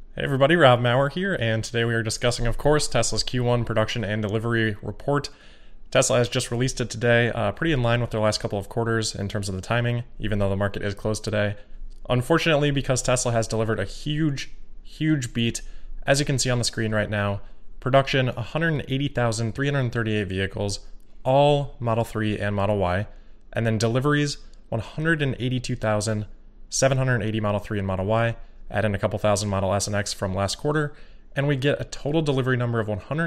Hey everybody, Rob Maurer here, and today we are discussing, of course, Tesla's Q1 production and delivery report. Tesla has just released it today, pretty in line with their last couple of quarters in terms of the timing, even though the market is closed today. Unfortunately, because Tesla has delivered a huge beat, as you can see on the screen right now, production 180,338 vehicles, all Model 3 and Model Y, and then deliveries 182,780 Model 3 and Model Y, add in a couple thousand Model S and X from last quarter, and we get a total delivery number of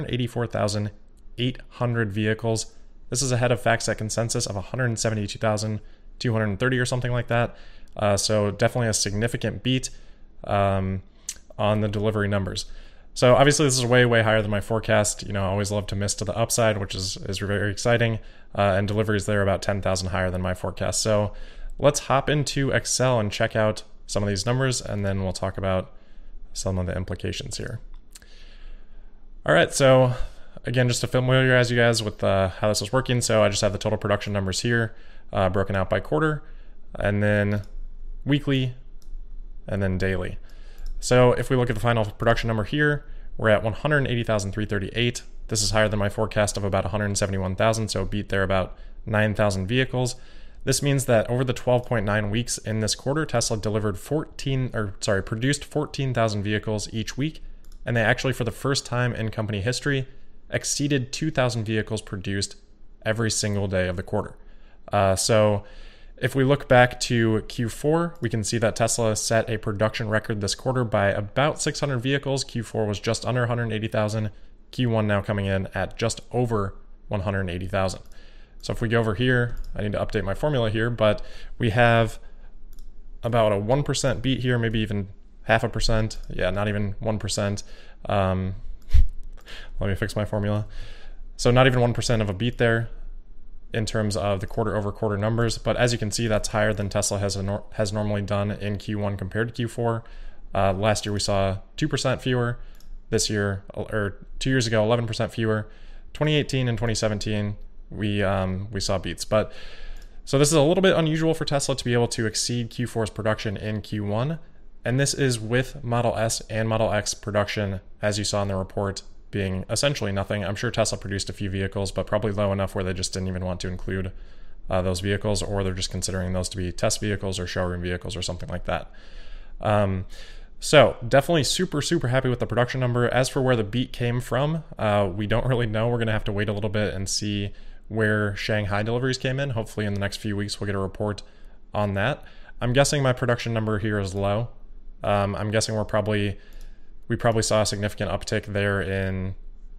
184,800 vehicles. This is ahead of FactSet consensus of 172,230 or something like that. So definitely a significant beat on the delivery numbers. So obviously this is way higher than my forecast. I always love to miss to the upside, which is very exciting. And deliveries there about 10,000 higher than my forecast. So let's hop into Excel and check out some of these numbers, and then we'll talk about some of the implications here. All right, so again, just to familiarize you guys with how this is working, so I just have the total production numbers here, broken out by quarter, and then weekly, and then daily. So if we look at the final production number here, we're at 180,338. This is higher than my forecast of about 171,000, so beat there about 9,000 vehicles. This means that over the 12.9 weeks in this quarter, Tesla produced 14,000 vehicles each week, and they actually, for the first time in company history, exceeded 2,000 vehicles produced every single day of the quarter. So if we look back to Q4, we can see that Tesla set a production record this quarter by about 600 vehicles. Q4 was just under 180,000. Q1 now coming in at just over 180,000. So if we go over here, I need to update my formula here, but we have about a 1% beat here, maybe even 0.5%. Yeah, not even 1%. Let me fix my formula. So not even 1% of a beat there in terms of the quarter over quarter numbers. But as you can see, that's higher than Tesla has normally done in Q1 compared to Q4. Last year we saw 2% fewer. This year, or 2 years ago, 11% fewer. 2018 and 2017, we saw beats. But so this is a little bit unusual for Tesla to be able to exceed Q4's production in Q1. And this is with Model S and Model X production, as you saw in the report, being essentially nothing. I'm sure Tesla produced a few vehicles, but probably low enough where they just didn't even want to include those vehicles, or they're just considering those to be test vehicles or showroom vehicles or something like that. So definitely super happy with the production number. As for where the beat came from, we don't really know. We're going to have to wait a little bit and see where Shanghai deliveries came in. Hopefully in the next few weeks we'll get a report on that. I'm guessing my production number here is low. I'm guessing we probably saw a significant uptick there in,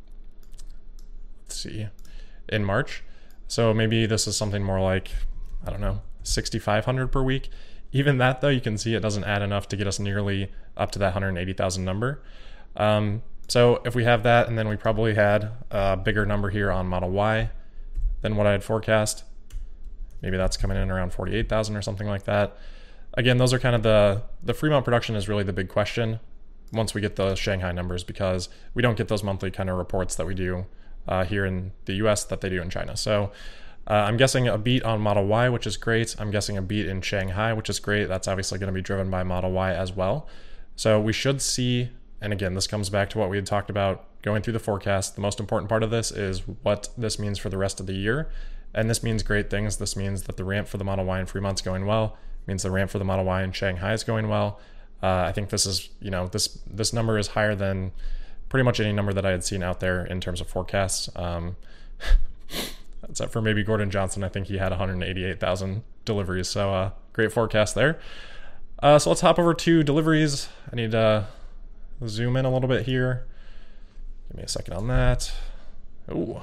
in March. So maybe this is something more like, I don't know, 6,500 per week. Even that though, you can see it doesn't add enough to get us nearly up to that 180,000 number. So if we have that, and then we probably had a bigger number here on Model Y than what I had forecast. Maybe that's coming in around 48,000 or something like that. Again, those are kind of the Fremont production is really the big question once we get the Shanghai numbers, because we don't get those monthly kind of reports that we do here in the US that they do in China. So I'm guessing a beat on Model Y, which is great. I'm guessing a beat in Shanghai, which is great. That's obviously going to be driven by Model Y as well. So we should see, and again, this comes back to what we had talked about going through the forecast. The most important part of this is what this means for the rest of the year. And this means great things. This means that the ramp for the Model Y in Fremont's going well. It means the ramp for the Model Y in Shanghai is going well. I think this is, this number is higher than pretty much any number that I had seen out there in terms of forecasts. Except for maybe Gordon Johnson. I think he had 188,000 deliveries. So great forecast there. So let's hop over to deliveries. I need to zoom in a little bit here. Give me a second on that. Ooh.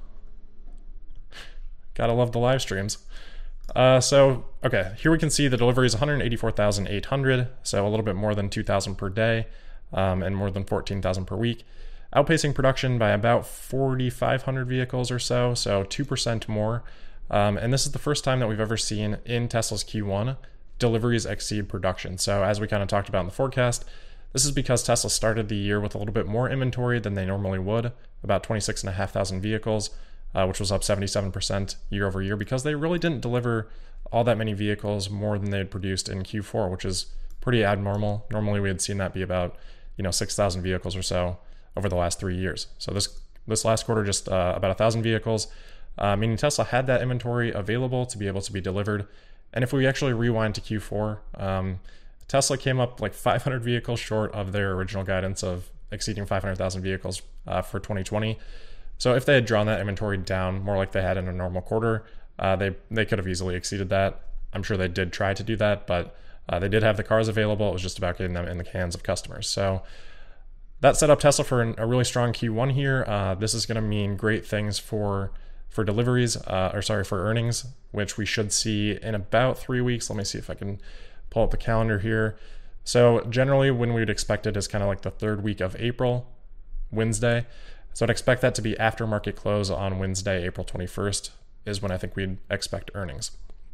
Gotta love the live streams. Okay, here we can see the delivery is 184,800, so a little bit more than 2,000 per day, and more than 14,000 per week, outpacing production by about 4,500 vehicles or so 2% more. And this is the first time that we've ever seen in Tesla's Q1 deliveries exceed production. So as we kind of talked about in the forecast, this is because Tesla started the year with a little bit more inventory than they normally would, about 26,500 vehicles, which was up 77% year over year, because they really didn't deliver all that many vehicles more than they had produced in Q4, which is pretty abnormal. Normally we had seen that be about 6,000 vehicles or so over the last 3 years. So this last quarter, just about 1,000 vehicles, meaning Tesla had that inventory available to be able to be delivered. And if we actually rewind to Q4, Tesla came up like 500 vehicles short of their original guidance of exceeding 500,000 vehicles for 2020. So if they had drawn that inventory down more like they had in a normal quarter, they could have easily exceeded that. I'm sure they did try to do that, but they did have the cars available. It was just about getting them in the hands of customers. So that set up Tesla for a really strong Q1 here. This is going to mean great things for deliveries, for earnings, which we should see in about 3 weeks. Let me see if I can pull up the calendar here. So generally when we would expect it is kind of like the third week of April, Wednesday. So I'd expect that to be after market close on Wednesday, April 21st is when I think we'd expect earnings.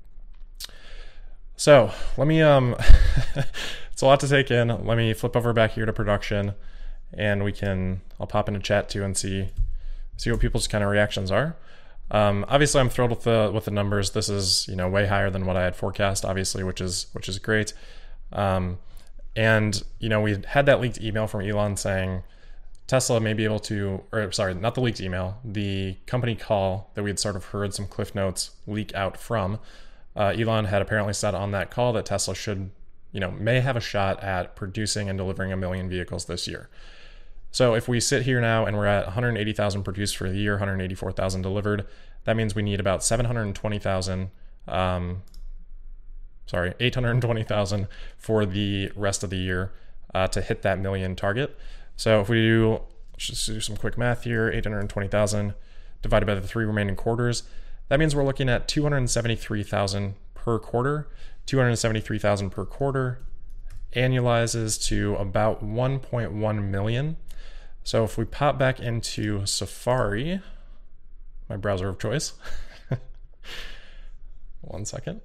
So let me, it's a lot to take in. Let me flip over back here to production and I'll pop into chat too and see what people's kind of reactions are. Obviously I'm thrilled with the numbers. This is, way higher than what I had forecast, obviously, which is great. And, we had that leaked email from Elon saying Tesla may be able to, not the leaked email, the company call that we had sort of heard some cliff notes leak out from. Elon had apparently said on that call that Tesla may have a shot at producing and delivering 1 million vehicles this year. So if we sit here now and we're at 180,000 produced for the year, 184,000 delivered, that means we need about 820,000 for the rest of the year to hit that million target. So if let's just do some quick math here, 820,000 divided by the 3 remaining quarters, that means we're looking at 273,000 per quarter. 273,000 per quarter annualizes to about 1.1 million. So if we pop back into Safari, my browser of choice, 1 second.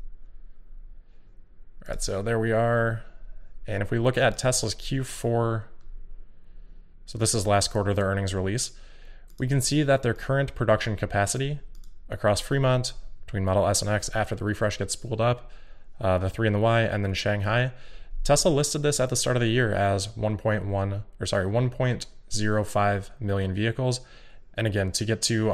All right, so there we are. And if we look at Tesla's Q4, so this is last quarter, their earnings release, we can see that their current production capacity across Fremont, between Model S and X after the refresh gets spooled up, the 3 and the Y, and then Shanghai, Tesla listed this at the start of the year as 1.05 million vehicles. And again, to get to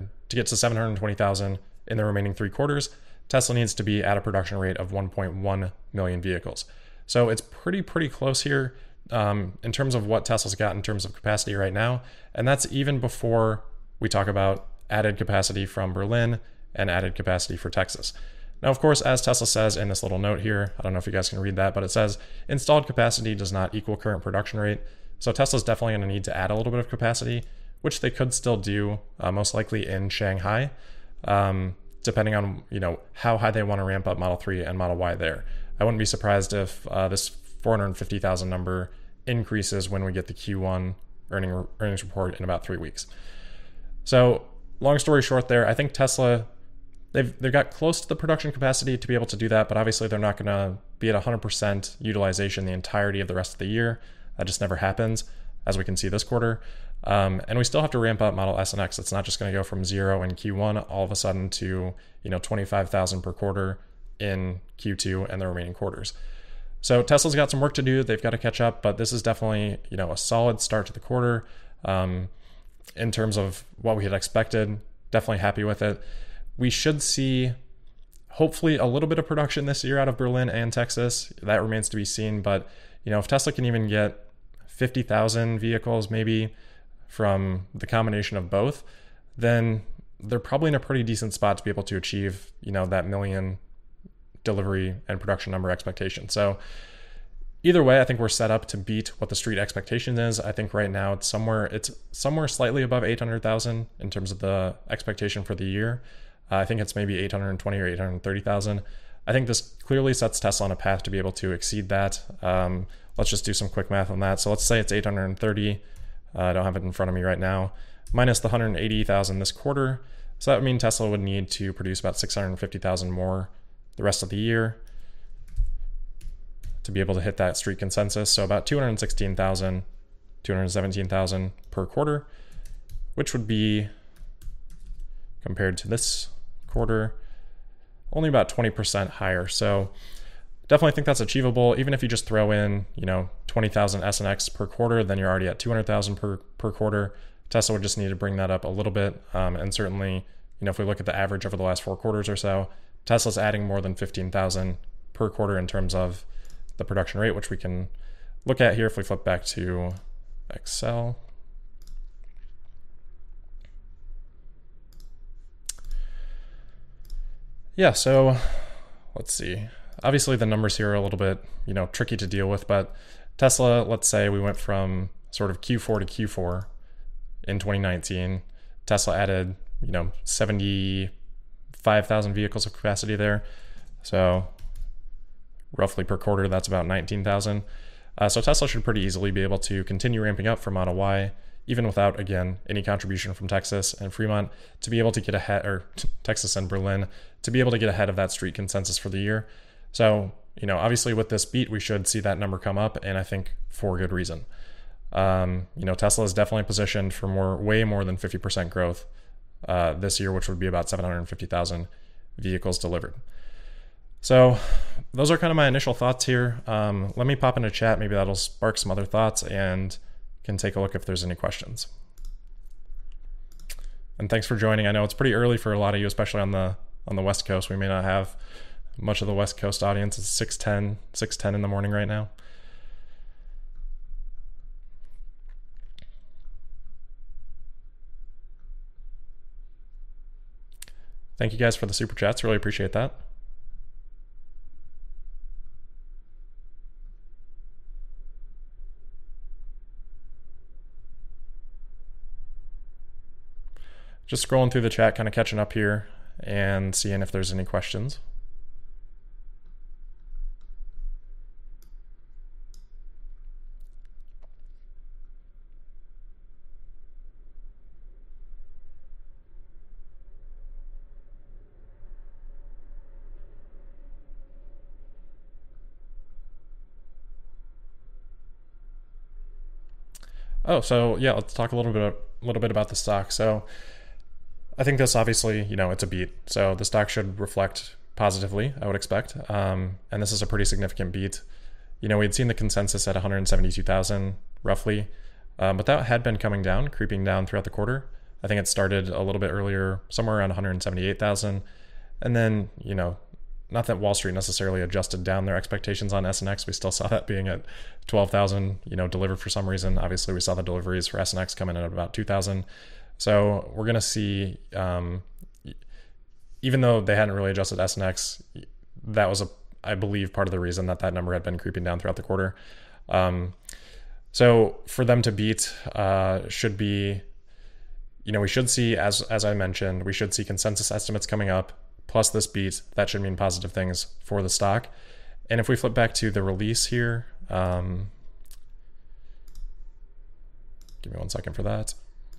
720,000 in the remaining 3 quarters, Tesla needs to be at a production rate of 1.1 million vehicles. So it's pretty close here in terms of what Tesla's got in terms of capacity right now. And that's even before we talk about added capacity from Berlin and added capacity for Texas. Now, of course, as Tesla says in this little note here, I don't know if you guys can read that, but it says installed capacity does not equal current production rate. So Tesla's definitely going to need to add a little bit of capacity, which they could still do most likely in Shanghai, depending on how high they want to ramp up Model 3 and Model Y there. I wouldn't be surprised if this 450,000 number increases when we get the Q1 earnings report in about 3 weeks. So long story short there, I think Tesla, they've got close to the production capacity to be able to do that, but obviously they're not going to be at 100% utilization the entirety of the rest of the year. That just never happens, as we can see this quarter. And we still have to ramp up Model S and X. It's not just going to go from 0 in Q1 all of a sudden to 25,000 per quarter in Q2 and the remaining quarters. So Tesla's got some work to do. They've got to catch up, but this is definitely a solid start to the quarter in terms of what we had expected. Definitely happy with it. We should see hopefully a little bit of production this year out of Berlin and Texas. That remains to be seen, but if Tesla can even get 50,000 vehicles maybe from the combination of both, then they're probably in a pretty decent spot to be able to achieve that million delivery and production number expectation. So either way, I think we're set up to beat what the street expectation is. I think right now it's somewhere slightly above 800,000 in terms of the expectation for the year. I think it's maybe 820 or 830,000. I think this clearly sets Tesla on a path to be able to exceed that. Let's just do some quick math on that. So let's say it's 830. I don't have it in front of me right now. Minus the 180,000 this quarter. So that would mean Tesla would need to produce about 650,000 more the rest of the year to be able to hit that street consensus. So about 216,000, 217,000 per quarter, which would be, compared to this quarter, only about 20% higher. So definitely think that's achievable. Even if you just throw in, 20,000 S and X per quarter, then you're already at 200,000 per quarter. Tesla would just need to bring that up a little bit. And certainly, if we look at the average over the last 4 quarters or so, Tesla's adding more than 15,000 per quarter in terms of the production rate, which we can look at here if we flip back to Excel. Yeah, so let's see. Obviously, the numbers here are a little bit, tricky to deal with, but Tesla, let's say we went from sort of Q4 to Q4 in 2019. Tesla added, 75,000 vehicles of capacity there. So roughly per quarter, that's about 19,000. So Tesla should pretty easily be able to continue ramping up for Model Y, even without, again, any contribution from Texas and Fremont, to be able to get ahead, or Texas and Berlin, to be able to get ahead of that street consensus for the year. So, obviously with this beat, we should see that number come up, and I think for good reason. Tesla is definitely positioned for way more than 50% growth this year, which would be about 750,000 vehicles delivered. So those are kind of my initial thoughts here. Let me pop in a chat. Maybe that'll spark some other thoughts and can take a look if there's any questions. And thanks for joining. I know it's pretty early for a lot of you, especially on the West Coast. We may not have much of the West Coast audience. It's 6:10 in the morning right now. Thank you guys for the super chats. Really appreciate that. Just scrolling through the chat, kind of catching up here and seeing if there's any questions. Oh, so yeah, let's talk a little bit about the stock. So I think this obviously, it's a beat. So the stock should reflect positively, I would expect. And this is a pretty significant beat. We had seen the consensus at 172,000 roughly, but that had been coming down, creeping down throughout the quarter. I think it started a little bit earlier, somewhere around 178,000. And then, not that Wall Street necessarily adjusted down their expectations on S and X. We still saw that being at 12,000, delivered for some reason. Obviously, we saw the deliveries for S and X come in at about 2,000. So we're going to see, even though they hadn't really adjusted S and X, that was, I believe, part of the reason that number had been creeping down throughout the quarter. So for them to beat should be, we should see, as I mentioned, we should see consensus estimates coming up, plus this beat. That should mean positive things for the stock. And if we flip back to the release here, give me 1 second for that.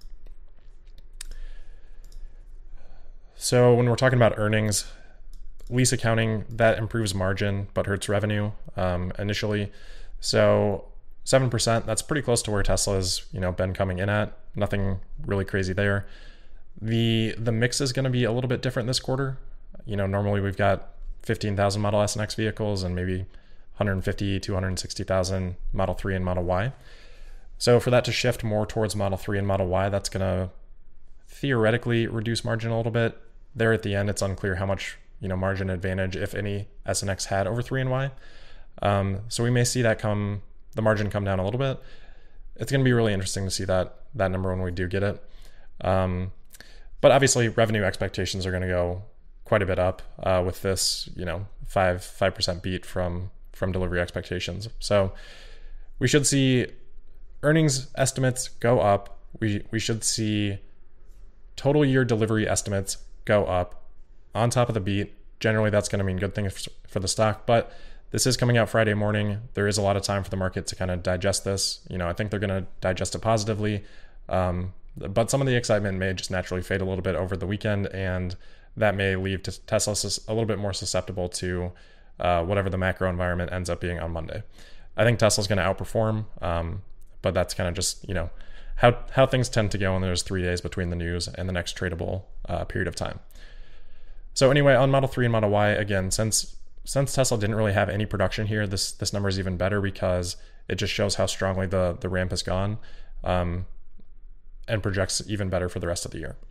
So when we're talking about earnings, lease accounting, that improves margin but hurts revenue initially. So 7%, that's pretty close to where Tesla's been coming in at. Nothing really crazy there. The mix is going to be a little bit different this quarter. Normally we've got 15,000 Model S and X vehicles and maybe 150, 260,000 Model 3 and Model Y. So for that to shift more towards Model 3 and Model Y, that's going to theoretically reduce margin a little bit. There at the end, it's unclear how much margin advantage, if any, S and X had over 3 and Y. So we may see the margin come down a little bit. It's going to be really interesting to see that number when we do get it. But obviously, revenue expectations are going to go quite a bit up with this, 5% beat from delivery expectations. So we should see earnings estimates go up. We should see total year delivery estimates go up on top of the beat. Generally, that's going to mean good things for the stock, but this is coming out Friday morning. There is a lot of time for the market to kind of digest this. I think they're going to digest it positively, but some of the excitement may just naturally fade a little bit over the weekend, and that may leave Tesla a little bit more susceptible to whatever the macro environment ends up being on Monday. I think Tesla's going to outperform, but that's kind of just, how things tend to go when there's 3 days between the news and the next tradable period of time. So anyway, on Model 3 and Model Y, again, since Tesla didn't really have any production here, this number is even better because it just shows how strongly the ramp has gone, and projects even better for the rest of the year.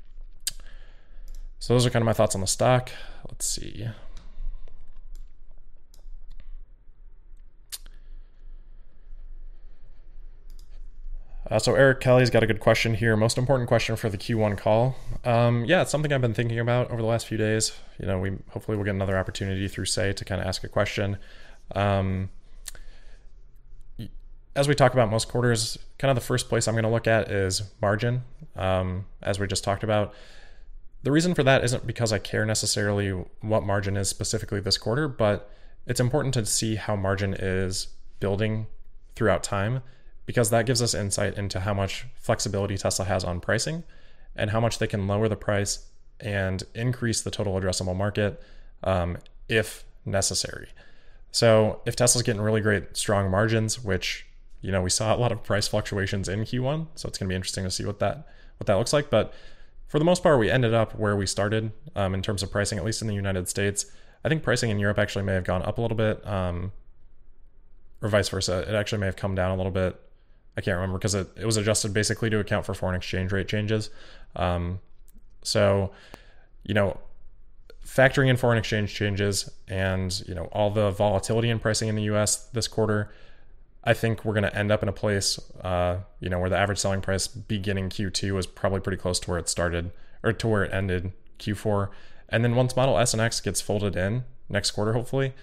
So those are kind of my thoughts on the stock. Let's see. So Eric Kelly's got a good question here. Most important question for the Q1 call. Yeah, it's something I've been thinking about over the last few days. You know, we hopefully will get another opportunity through Say to kind of ask a question. As we talk about most quarters, kind of the first place I'm going to look at is margin, as we just talked about. The reason for that isn't because I care necessarily what margin is specifically this quarter, but it's important to see how margin is building throughout time, because that gives us insight into how much flexibility Tesla has on pricing and how much they can lower the price and increase the total addressable market if necessary. So if Tesla's getting really great, strong margins, which, you know, we saw a lot of price fluctuations in Q1, so it's going to be interesting to see what that looks like. But for the most part, we ended up where we started in terms of pricing, at least in the United States. I think pricing in Europe actually may have gone up a little bit, or vice versa. It actually may have come down a little bit. I can't remember because it was adjusted basically to account for foreign exchange rate changes. So, you know, factoring in foreign exchange changes and, you know, all the volatility in pricing in the US this quarter, I think we're going to end up in a place, you know, where the average selling price beginning Q2 was probably pretty close to where it started, or to where it ended Q4. And then once Model S and X gets folded in next quarter, hopefully,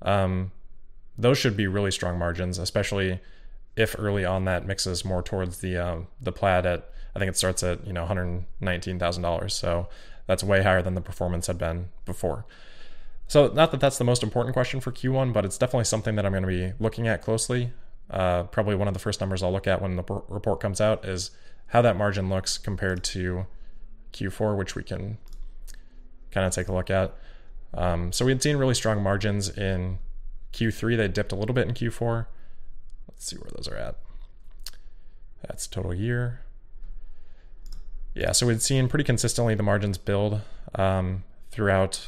those should be really strong margins, especially if early on that mixes more towards the Plaid at, I think it starts at, you know, $119,000. So that's way higher than the performance had been before. So not that that's the most important question for Q1, but it's definitely something that I'm going to be looking at closely. Probably one of the first numbers I'll look at when the report comes out is how that margin looks compared to Q4, which we can kind of take a look at. So we had seen really strong margins in Q3. They dipped a little bit in Q4. Let's see where those are at. That's total year. Yeah, so we'd seen pretty consistently the margins build throughout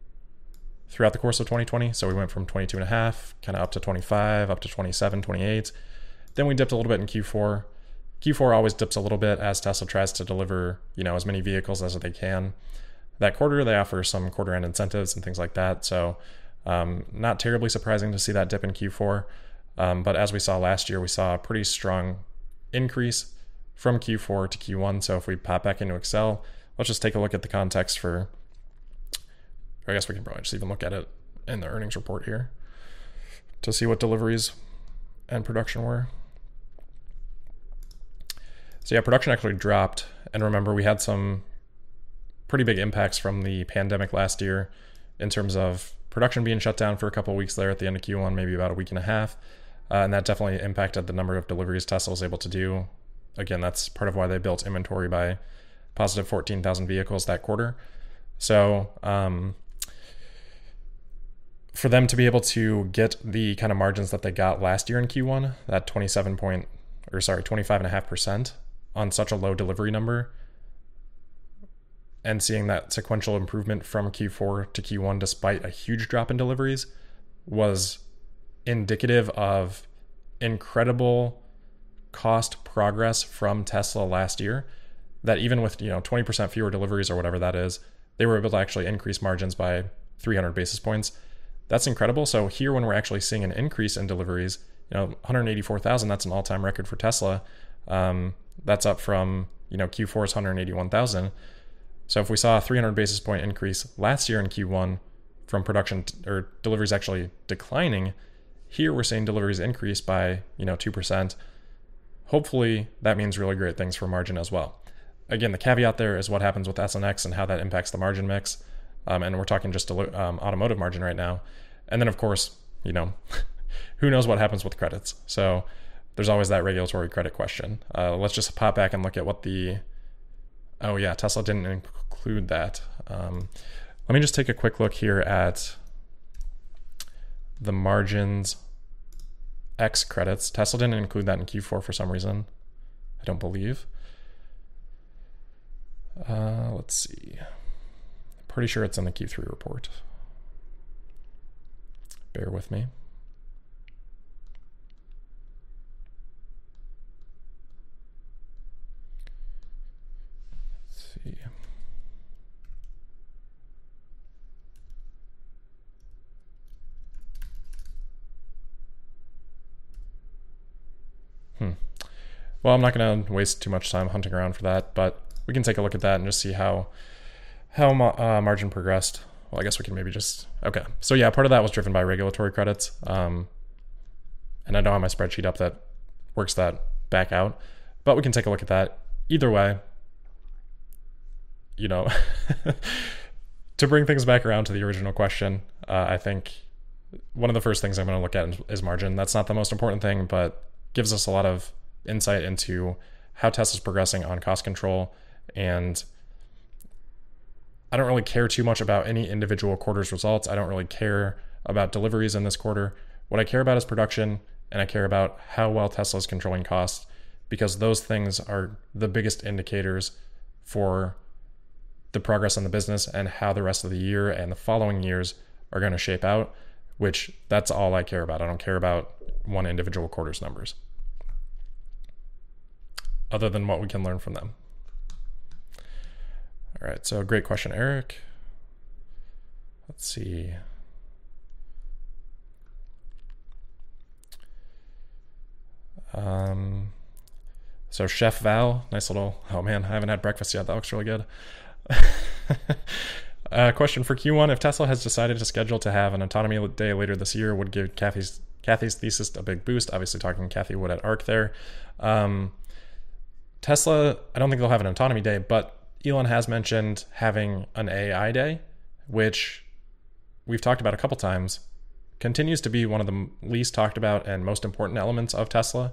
the course of 2020. So we went from 22.5 kind of up to 25, up to 27, 28. Then we dipped a little bit in Q4. Q4 always dips a little bit as Tesla tries to deliver, you know, as many vehicles as they can. That quarter, they offer some quarter end incentives and things like that. So not terribly surprising to see that dip in Q4. But as we saw last year, we saw a pretty strong increase from Q4 to Q1. So if we pop back into Excel, let's just take a look at the context for, or I guess we can probably just even look at it in the earnings report here to see what deliveries and production were. So yeah, production actually dropped. And remember, we had some pretty big impacts from the pandemic last year in terms of production being shut down for a couple of weeks there at the end of Q1, maybe about a week and a half. And that definitely impacted the number of deliveries Tesla was able to do. Again, that's part of why they built inventory by positive 14,000 vehicles that quarter. So for them to be able to get the kind of margins that they got last year in Q1, that 25.5% on such a low delivery number, and seeing that sequential improvement from Q4 to Q1 despite a huge drop in deliveries, was indicative of incredible cost progress from Tesla last year, that even with, you know, 20% fewer deliveries or whatever that is, they were able to actually increase margins by 300 basis points. That's incredible. So here, when we're actually seeing an increase in deliveries, you know, 184,000, that's an all-time record for Tesla. That's up from, you know, Q4's 181,000. So if we saw a 300 basis point increase last year in Q1 from production or deliveries actually declining, here we're seeing deliveries increase by, you know, 2%. Hopefully that means really great things for margin as well. Again, the caveat there is what happens with S and X and how that impacts the margin mix. And we're talking just automotive margin right now. And then, of course, you know, who knows what happens with credits. So there's always that regulatory credit question. Let's just pop back and look at what oh yeah, Tesla didn't include that. Let me just take a quick look here at the margins X credits. Tesla didn't include that in Q4 for some reason, I don't believe. Let's see. Pretty sure it's in the Q3 report. Bear with me. see. Well, I'm not going to waste too much time hunting around for that, but we can take a look at that and just see how margin progressed. Well, I guess we can maybe just... Okay. So yeah, part of that was driven by regulatory credits. And I don't have my spreadsheet up that works that back out, but we can take a look at that. Either way, you know, to bring things back around to the original question, I think one of the first things I'm going to look at is margin. That's not the most important thing, but gives us a lot of insight into how Tesla's progressing on cost control. And I don't really care too much about any individual quarter's results. I don't really care about deliveries in this quarter. What I care about is production, and I care about how well Tesla is controlling costs, because those things are the biggest indicators for the progress on the business and how the rest of the year and the following years are going to shape out, which that's all I care about. I don't care about one individual quarter's numbers, other than what we can learn from them. All right, so great question, Eric. Let's see. So Chef Val, nice little, oh man, I haven't had breakfast yet. That looks really good. Question for Q1. If Tesla has decided to schedule to have an autonomy day later this year, would give Kathy's thesis a big boost. Obviously talking Cathie Wood at ARK there. Tesla, I don't think they'll have an autonomy day, but Elon has mentioned having an AI day, which we've talked about a couple times, continues to be one of the least talked about and most important elements of Tesla.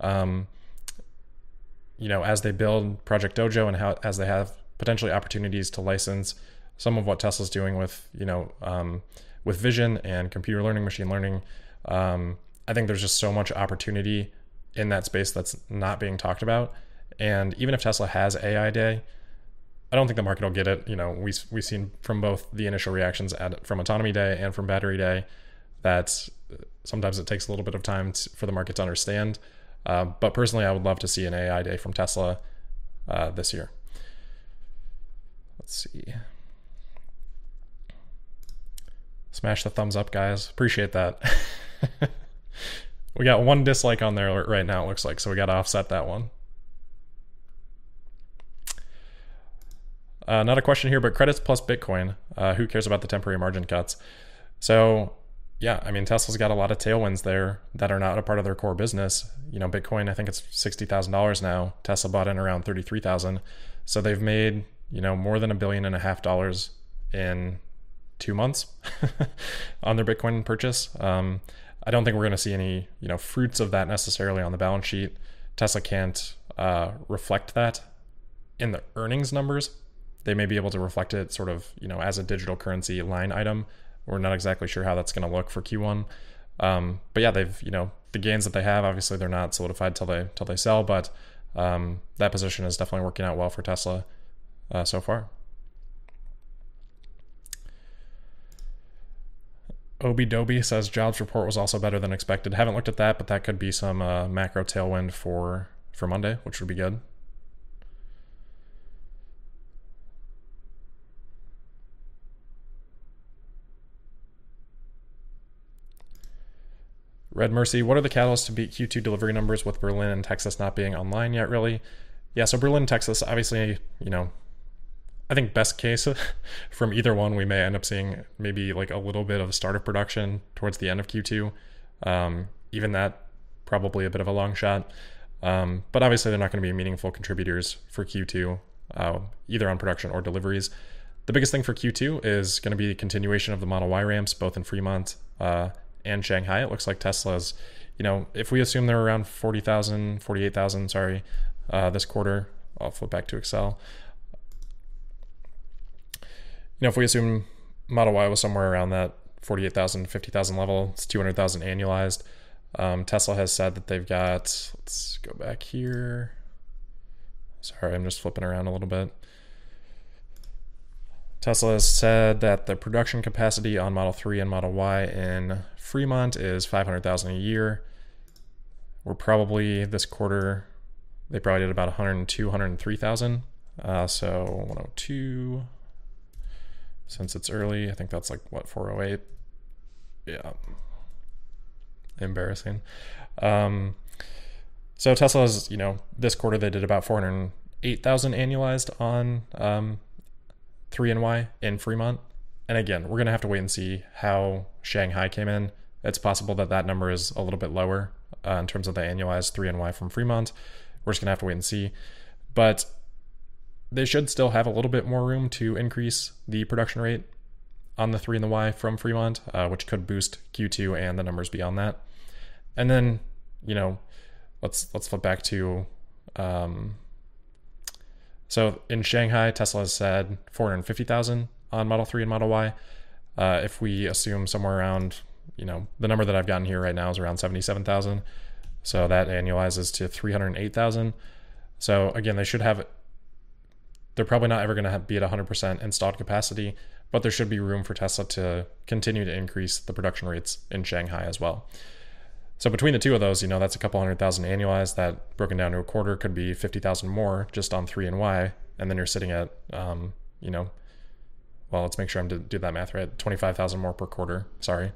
You know, as they build Project Dojo and as they have potentially opportunities to license some of what Tesla's doing with, you know, with vision and computer learning, machine learning. I think there's just so much opportunity in that space that's not being talked about. And even if Tesla has AI Day, I don't think the market will get it. You know, we've seen from both the initial reactions from Autonomy Day and from Battery Day that sometimes it takes a little bit of time for the market to understand. But personally, I would love to see an AI Day from Tesla this year. Let's see. Smash the thumbs up, guys. Appreciate that. We got one dislike on there right now, it looks like, so we got to offset that one. Not a question here, but credits plus Bitcoin. Who cares about the temporary margin cuts? So yeah, I mean, Tesla's got a lot of tailwinds there that are not a part of their core business. You know, Bitcoin, I think it's $60,000 now. Tesla bought in around 33,000. So they've made, you know, more than $1.5 billion in 2 months on their Bitcoin purchase. I don't think we're going to see any, you know, fruits of that necessarily on the balance sheet. Tesla can't reflect that in the earnings numbers. They may be able to reflect it sort of, you know, as a digital currency line item. We're not exactly sure how that's going to look for Q1. But yeah, they've, you know, the gains that they have, obviously they're not solidified till they sell, but that position is definitely working out well for Tesla so far. Obi says jobs report was also better than expected. Haven't looked at that, but that could be some macro tailwind for Monday, which would be good. Red Mercy, what are the catalysts to beat Q2 delivery numbers with Berlin and Texas not being online yet, really? Yeah, so Berlin, Texas, obviously, you know, I think best case from either one, we may end up seeing maybe like a little bit of a start of production towards the end of Q2. Even that, probably a bit of a long shot. But obviously, they're not going to be meaningful contributors for Q2, either on production or deliveries. The biggest thing for Q2 is going to be the continuation of the Model Y ramps, both in Fremont and Shanghai. It looks like Tesla's, you know, if we assume they're around 48,000, sorry, this quarter, I'll flip back to Excel. You know, if we assume Model Y was somewhere around that 48,000, 50,000 level, it's 200,000 annualized. Tesla has said that they've got, let's go back here. Sorry, I'm just flipping around a little bit. Tesla has said that the production capacity on Model 3 and Model Y in Fremont is 500,000 a year. We're probably, this quarter, they probably did about 102, 103,000 So 102, since it's early, I think that's like what, 408. Yeah, embarrassing. So Tesla's, this quarter they did about 408,000 annualized on 3NY in Fremont. And again, we're going to have to wait and see how Shanghai came in. It's possible that that number is a little bit lower in terms of the annualized 3NY from Fremont. We're just going to have to wait and see. But they should still have a little bit more room to increase the production rate on the 3 and the Y from Fremont, which could boost Q2 and the numbers beyond that. And then, let's flip back to, so in Shanghai, Tesla has said 450,000 on Model 3 and Model Y. If we assume somewhere around, the number that I've gotten here right now is around 77,000. So that annualizes to 308,000. So again, they're probably not ever going to be at 100% installed capacity, but there should be room for Tesla to continue to increase the production rates in Shanghai as well. So between the two of those, that's a couple 100,000 annualized. That broken down to a quarter could be 50,000 more just on 3 and Y. And then you're sitting at, well, let's make sure I'm do that math right. 25,000 more per quarter. Sorry.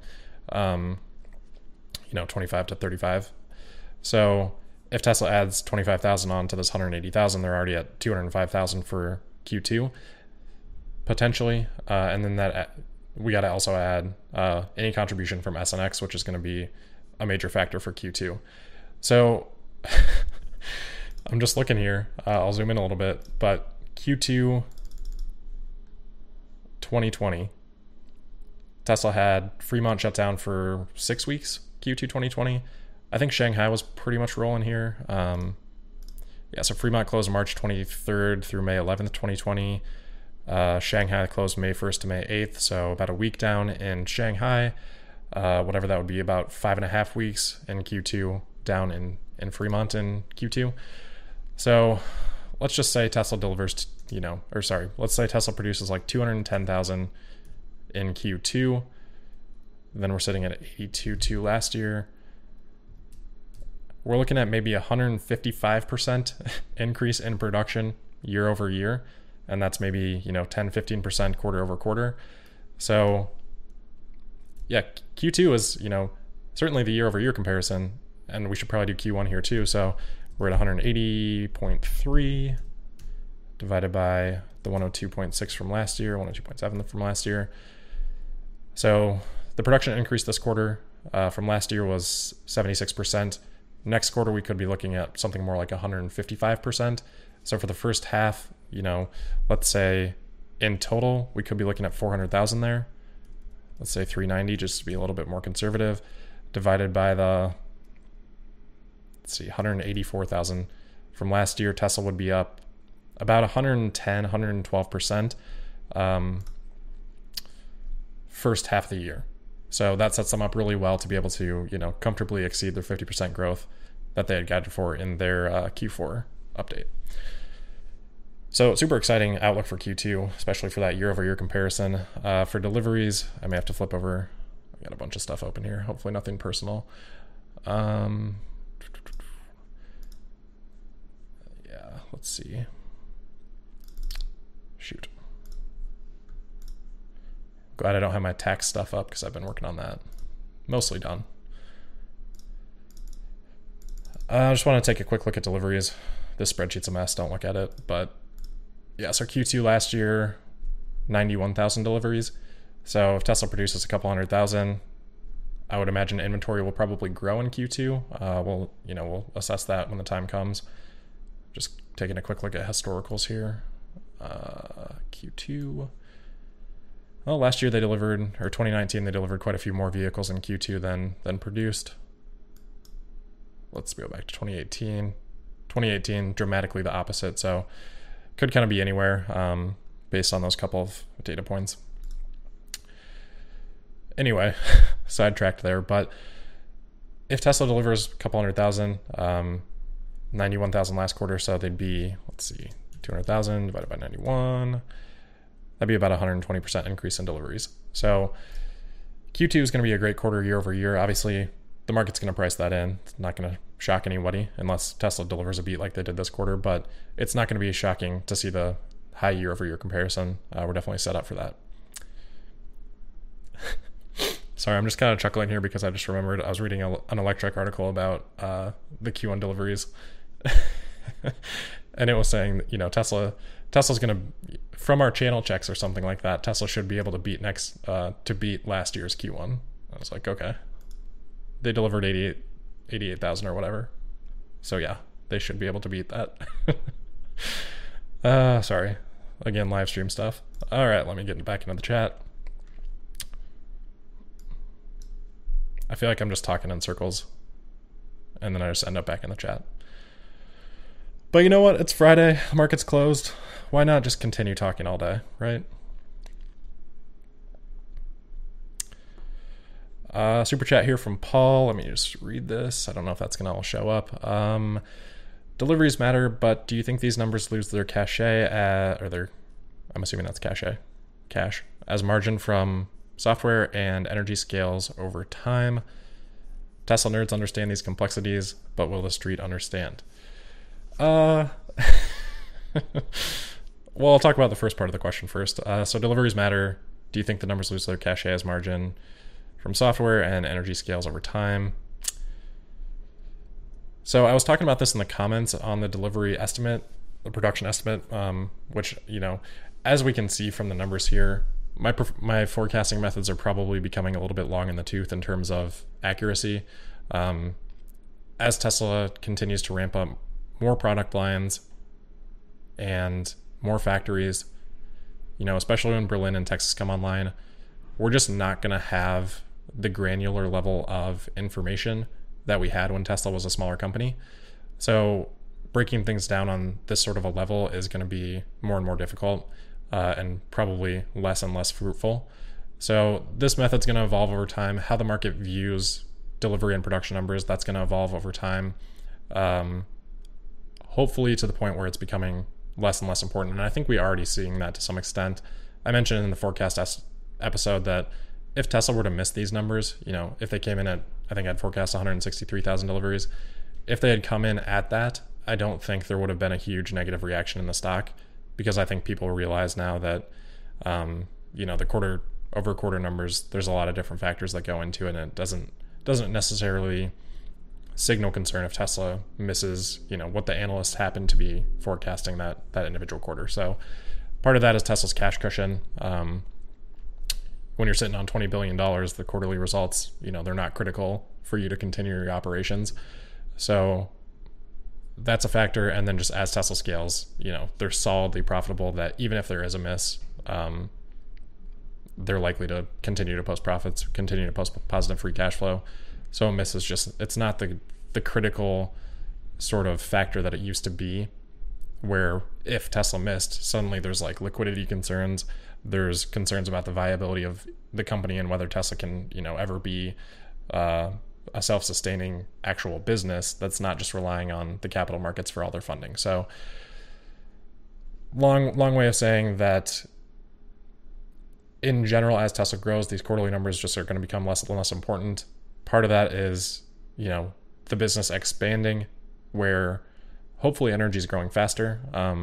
25 to 35. So if Tesla adds 25,000 on to this 180,000, they're already at 205,000 for Q2 potentially. And then we got to also add any contribution from SNX, which is going to be a major factor for Q2. So I'm just looking here. I'll zoom in a little bit, but Q2 2020, Tesla had Fremont shut down for 6 weeks, Q2 2020. I think Shanghai was pretty much rolling here. So Fremont closed March 23rd through May 11th, 2020. Shanghai closed May 1st to May 8th, so about a week down in Shanghai. Whatever that would be, about 5.5 weeks in Q2 down in Fremont in Q2. So let's just say Tesla delivers, let's say Tesla produces like 210,000 in Q2. Then we're sitting at 82.2 last year. We're looking at maybe 155% increase in production year over year. And that's maybe, 10-15% quarter over quarter. So yeah, Q2 is, certainly the year over year comparison, and we should probably do Q1 here too. So we're at 180.3 divided by the 102.6 from last year, 102.7 from last year. So the production increase this quarter from last year was 76%. Next quarter, we could be looking at something more like 155%. So for the first half, let's say in total, we could be looking at 400,000 there. Let's say 390 just to be a little bit more conservative, divided by the, 184,000 from last year. Tesla would be up about 110, 112% first half of the year. So that sets them up really well to be able to, comfortably exceed their 50% growth that they had guided for in their Q4 update. So super exciting outlook for Q2, especially for that year-over-year comparison. For deliveries, I may have to flip over. I got a bunch of stuff open here. Hopefully nothing personal. Yeah, let's see. Shoot. Glad I don't have my tax stuff up because I've been working on that. Mostly done. I just want to take a quick look at deliveries. This spreadsheet's a mess. Don't look at it. But yeah, so Q2 last year, 91,000 deliveries. So if Tesla produces a couple 100,000, I would imagine inventory will probably grow in Q2. We'll assess that when the time comes. Just taking a quick look at historicals here. Q2. Well, last year they delivered, or 2019, they delivered quite a few more vehicles in Q2 than produced. Let's go back to 2018. 2018, dramatically the opposite. So could kind of be anywhere based on those couple of data points. Anyway, sidetracked there. But if Tesla delivers a couple 100,000, 91,000 last quarter, so they'd be, 200,000 divided by 91. That'd be about 120% increase in deliveries. So Q2 is going to be a great quarter year over year. Obviously, the market's going to price that in. It's not going to shock anybody unless Tesla delivers a beat like they did this quarter, but it's not going to be shocking to see the high year-over-year comparison. We're definitely set up for that. Sorry, I'm just kind of chuckling here because I just remembered I was reading an Electrek article about the Q1 deliveries. And it was saying, Tesla's going to, from our channel checks or something like that, Tesla should be able to beat beat last year's Q1. I was like, okay. They delivered 88,000 or whatever. So yeah, they should be able to beat that. Sorry. Again, live stream stuff. All right, let me get back into the chat. I feel like I'm just talking in circles and then I just end up back in the chat. But you know what? It's Friday. The market's closed. Why not just continue talking all day, right? Super chat here from Paul. Let me just read this. I don't know if that's going to all show up. Deliveries matter, but do you think these numbers lose their cachet I'm assuming that's cash, as margin from software and energy scales over time? Tesla nerds understand these complexities, but will the street understand? Well, I'll talk about the first part of the question first. So deliveries matter. Do you think the numbers lose their cachet as margin from software and energy scales over time? So I was talking about this in the comments on the delivery estimate, the production estimate, which, as we can see from the numbers here, my forecasting methods are probably becoming a little bit long in the tooth in terms of accuracy. As Tesla continues to ramp up more product lines and more factories, especially when Berlin and Texas come online, we're just not going to have the granular level of information that we had when Tesla was a smaller company. So breaking things down on this sort of a level is going to be more and more difficult and probably less and less fruitful. So this method's going to evolve over time. How the market views delivery and production numbers, that's going to evolve over time. Hopefully to the point where it's becoming less and less important. And I think we're already seeing that to some extent. I mentioned in the forecast episode that if Tesla were to miss these numbers, if they came in at, I think I'd forecast 163,000 deliveries. If they had come in at that, I don't think there would have been a huge negative reaction in the stock, because I think people realize now that, the quarter-over-quarter numbers, there's a lot of different factors that go into it, and it doesn't necessarily signal concern if Tesla misses, what the analysts happen to be forecasting that individual quarter. So part of that is Tesla's cash cushion. When you're sitting on $20 billion, the quarterly results, they're not critical for you to continue your operations. So that's a factor. And then just as Tesla scales, they're solidly profitable, that even if there is a miss, they're likely to continue to post profits, continue to post positive free cash flow. So a miss is it's not the critical sort of factor that it used to be, where if Tesla missed, suddenly there's like liquidity concerns. There's concerns about the viability of the company and whether Tesla can, ever be a self-sustaining actual business that's not just relying on the capital markets for all their funding. So long way of saying that in general, as Tesla grows, these quarterly numbers just are going to become less and less important. Part of that is, the business expanding, where hopefully energy is growing faster.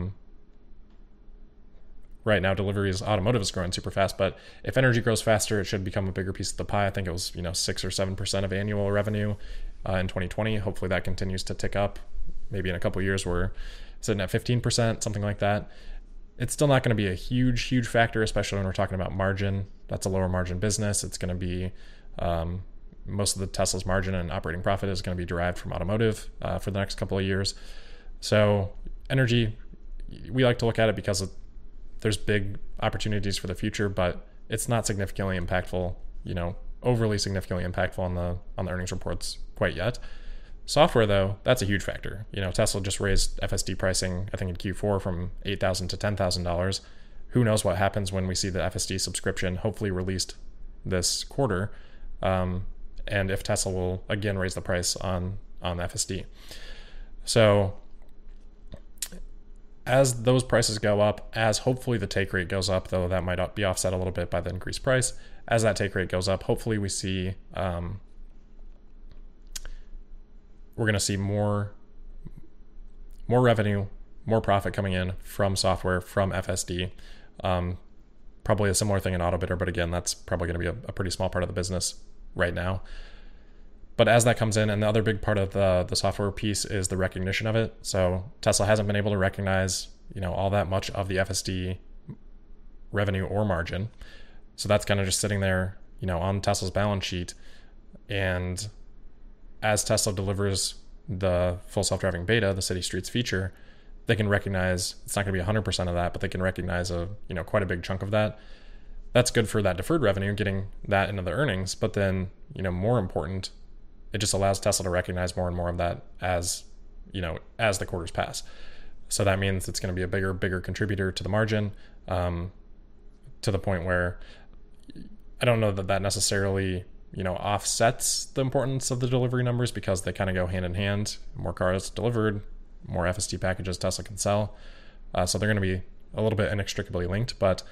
Right now, automotive is growing super fast, but if energy grows faster, it should become a bigger piece of the pie. I think it was, 6 or 7% of annual revenue in 2020. Hopefully that continues to tick up. Maybe in a couple of years, we're sitting at 15%, something like that. It's still not going to be a huge, huge factor, especially when we're talking about margin. That's a lower margin business. It's going to be most of the Tesla's margin and operating profit is going to be derived from automotive for the next couple of years. So energy, we like to look at it because there's big opportunities for the future, but it's not significantly impactful, overly significantly impactful on the earnings reports quite yet. Software, though, that's a huge factor. Tesla just raised FSD pricing, I think in Q4, from $8,000 to $10,000. Who knows what happens when we see the FSD subscription hopefully released this quarter, and if Tesla will again raise the price on FSD. So as those prices go up, as hopefully the take rate goes up, though that might be offset a little bit by the increased price, as that take rate goes up, hopefully we see we're going to see more revenue, more profit coming in from software, from FSD. Probably a similar thing in Autobidder, but again, that's probably going to be a pretty small part of the business right now. But as that comes in, and the other big part of the software piece is the recognition of it. So Tesla hasn't been able to recognize, all that much of the FSD revenue or margin. So that's kind of just sitting there, on Tesla's balance sheet. And as Tesla delivers the full self-driving beta, the City Streets feature, they can recognize, it's not going to be 100% of that, but they can recognize quite a big chunk of that. That's good for that deferred revenue, getting that into the earnings. But then, more important, it just allows Tesla to recognize more and more of that as the quarters pass. So that means it's going to be a bigger contributor to the margin, to the point where I don't know that necessarily, offsets the importance of the delivery numbers, because they kind of go hand in hand. More cars delivered, more FSD packages Tesla can sell. So they're going to be a little bit inextricably linked, but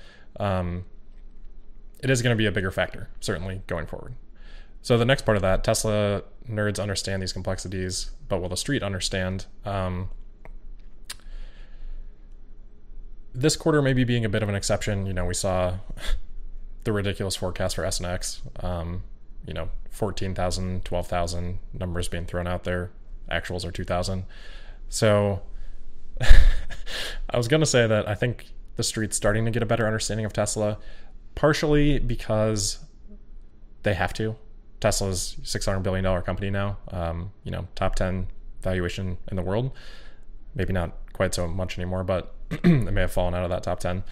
it is going to be a bigger factor, certainly, going forward. So the next part of that, Tesla nerds understand these complexities, but will the street understand? This quarter maybe being a bit of an exception. We saw the ridiculous forecast for S and X, 14,000, 12,000 numbers being thrown out there. Actuals are 2,000. So I was going to say that I think the street's starting to get a better understanding of Tesla, partially because they have to. Tesla's a $600 billion company now, top 10 valuation in the world. Maybe not quite so much anymore, but it may have fallen out of that top 10.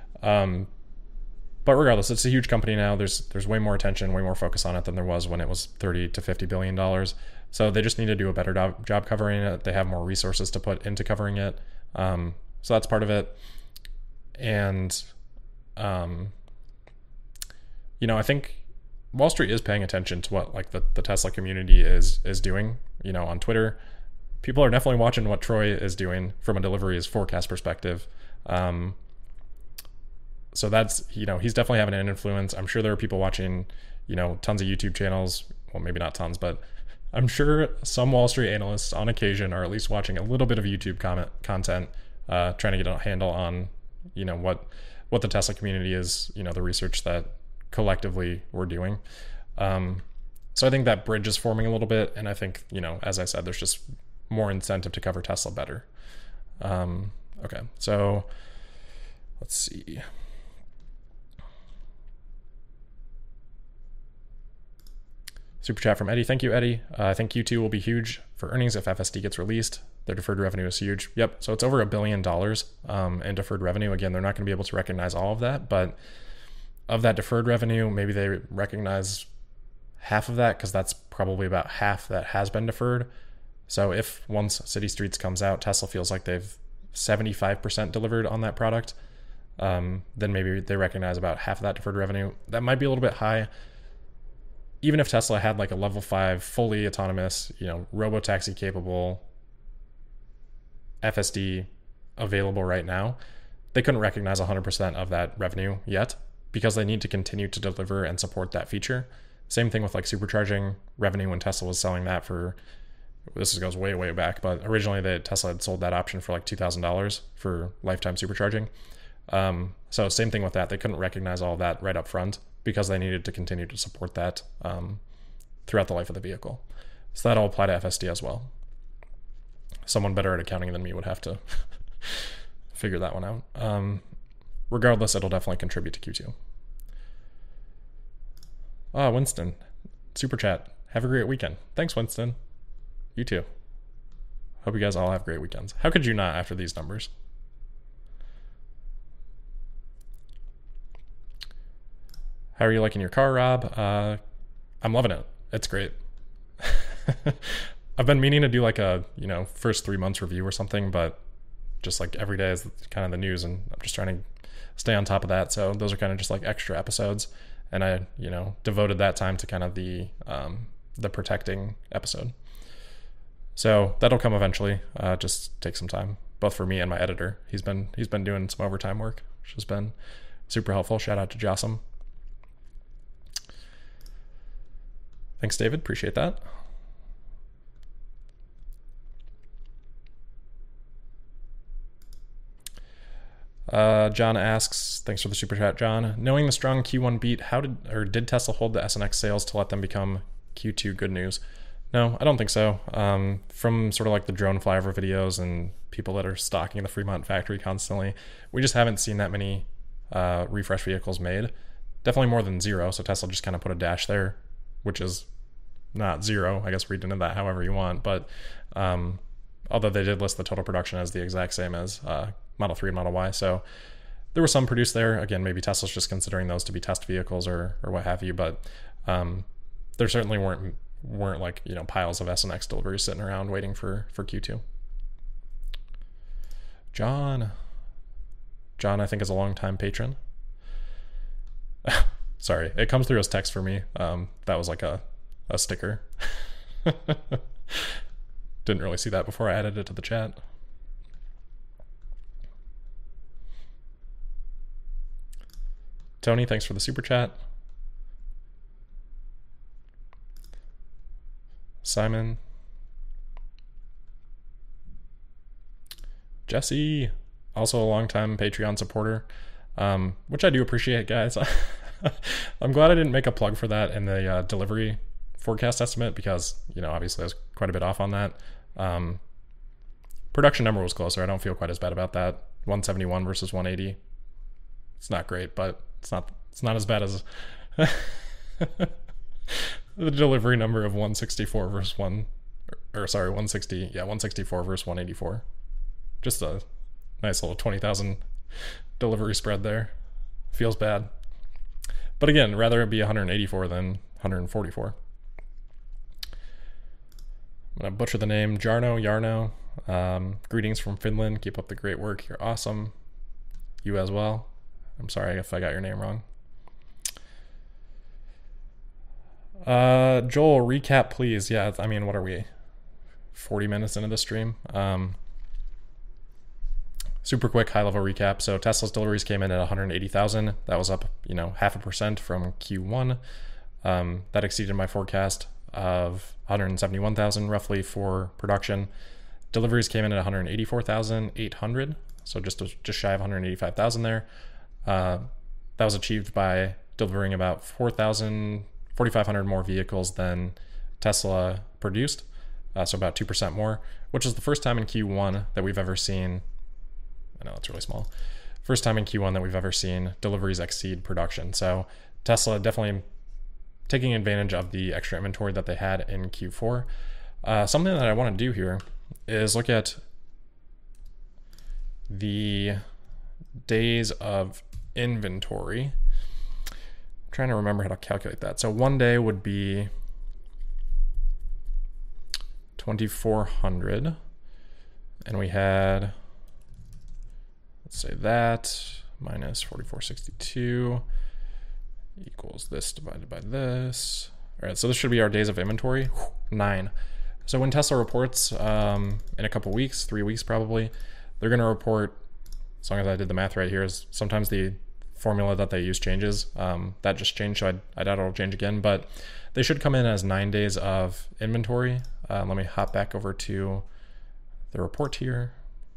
But regardless, it's a huge company now. There's way more attention, way more focus on it than there was when it was $30 to $50 billion. So they just need to do a better job covering it. They have more resources to put into covering it. So that's part of it. And, I think Wall Street is paying attention to what the Tesla community is doing, on Twitter. People are definitely watching what Troy is doing from a deliveries forecast perspective. So that's, he's definitely having an influence. I'm sure there are people watching, tons of YouTube channels. Well, maybe not tons, but I'm sure some Wall Street analysts on occasion are at least watching a little bit of YouTube content, trying to get a handle on, what the Tesla community is, the research that collectively we're doing. So I think that bridge is forming a little bit. And I think, as I said, there's just more incentive to cover Tesla better. Okay, so let's see. Super chat from Eddie. Thank you, Eddie. I think Q2 will be huge for earnings if FSD gets released. Their deferred revenue is huge. Yep. So it's over $1 billion in deferred revenue. Again, they're not going to be able to recognize all of that, but of that deferred revenue, maybe they recognize half of that, because that's probably about half that has been deferred. So if once City Streets comes out, Tesla feels like they've 75% delivered on that product, then maybe they recognize about half of that deferred revenue. That might be a little bit high. Even if Tesla had like a level 5 fully autonomous, robotaxi capable FSD available right now, they couldn't recognize 100% of that revenue yet, because they need to continue to deliver and support that feature. Same thing with like supercharging revenue when Tesla was selling that for, this goes way, way back, but originally Tesla had sold that option for like $2,000 for lifetime supercharging. So same thing with that. They couldn't recognize all of that right up front, because they needed to continue to support that throughout the life of the vehicle. So that'll apply to FSD as well. Someone better at accounting than me would have to figure that one out. Regardless, it'll definitely contribute to Q2. Winston, super chat. Have a great weekend. Thanks, Winston. You too. Hope you guys all have great weekends. How could you not after these numbers? How are you liking your car, Rob? I'm loving it. It's great. I've been meaning to do like a, first 3 months review or something, but just like every day is kind of the news, and I'm just trying to stay on top of that. So those are kind of just like extra episodes. And I, devoted that time to kind of the protecting episode. So that'll come eventually. Just take some time, both for me and my editor. He's been doing some overtime work, which has been super helpful. Shout out to Jossam. Thanks, David. Appreciate that. John asks, thanks for the super chat, John. Knowing the strong Q1 beat, did Tesla hold the S and X sales to let them become Q2 good news? No, I don't think so. From sort of like the drone flyover videos and people that are stocking the Fremont factory constantly, we just haven't seen that many refresh vehicles made. Definitely more than zero. So Tesla just kind of put a dash there, which is not zero. I guess read into that however you want. But although they did list the total production as the exact same as Model 3 and Model Y. So there was some produced there. Again, maybe Tesla's just considering those to be test vehicles or what have you. But there certainly weren't like, you know, piles of S and X deliveries sitting around waiting for Q2. John, I think, is a longtime patron. Sorry, it comes through as text for me. That was like a sticker. Didn't really see that before I added it to the chat. Tony, thanks for the super chat. Simon. Jesse, also a longtime Patreon supporter, which I do appreciate, guys. I'm glad I didn't make a plug for that in the delivery forecast estimate because, you know, obviously I was quite a bit off on that. Production number was closer. I don't feel quite as bad about that. 171 versus 180. It's not great, but it's not as bad as the delivery number of 164 versus 164 versus 184. Just a nice little 20,000 delivery spread there. Feels bad. But again, rather it be 184 than 144. I'm going to butcher the name. Yarno. Greetings from Finland. Keep up the great work. You're awesome. You as well. I'm sorry if I got your name wrong. Joel, recap, please. Yeah, I mean, what are we? 40 minutes into the stream. Super quick high-level recap. So Tesla's deliveries came in at 180,000. That was up, 0.5% from Q1. That exceeded my forecast of 171,000 roughly for production. Deliveries came in at 184,800, so just shy of 185,000 there. That was achieved by delivering about 4,500 more vehicles than Tesla produced, so about 2% more, which is the first time in Q1 that we've ever seen. I know it's really small. First time in Q1 that we've ever seen deliveries exceed production. So Tesla definitely taking advantage of the extra inventory that they had in Q4. Something that I want to do here is look at the days of inventory. I'm trying to remember how to calculate that. So one day would be 2,400, and we had, let's say that minus 4,462 equals this divided by this. All right, so this should be our days of inventory, 9. So when Tesla reports in a couple weeks, 3 weeks probably, they're going to report, as long as I did the math right here, is sometimes the formula that they use changes. That just changed, so I doubt it'll change again, but they should come in as 9 days of inventory. Let me hop back over to the report here,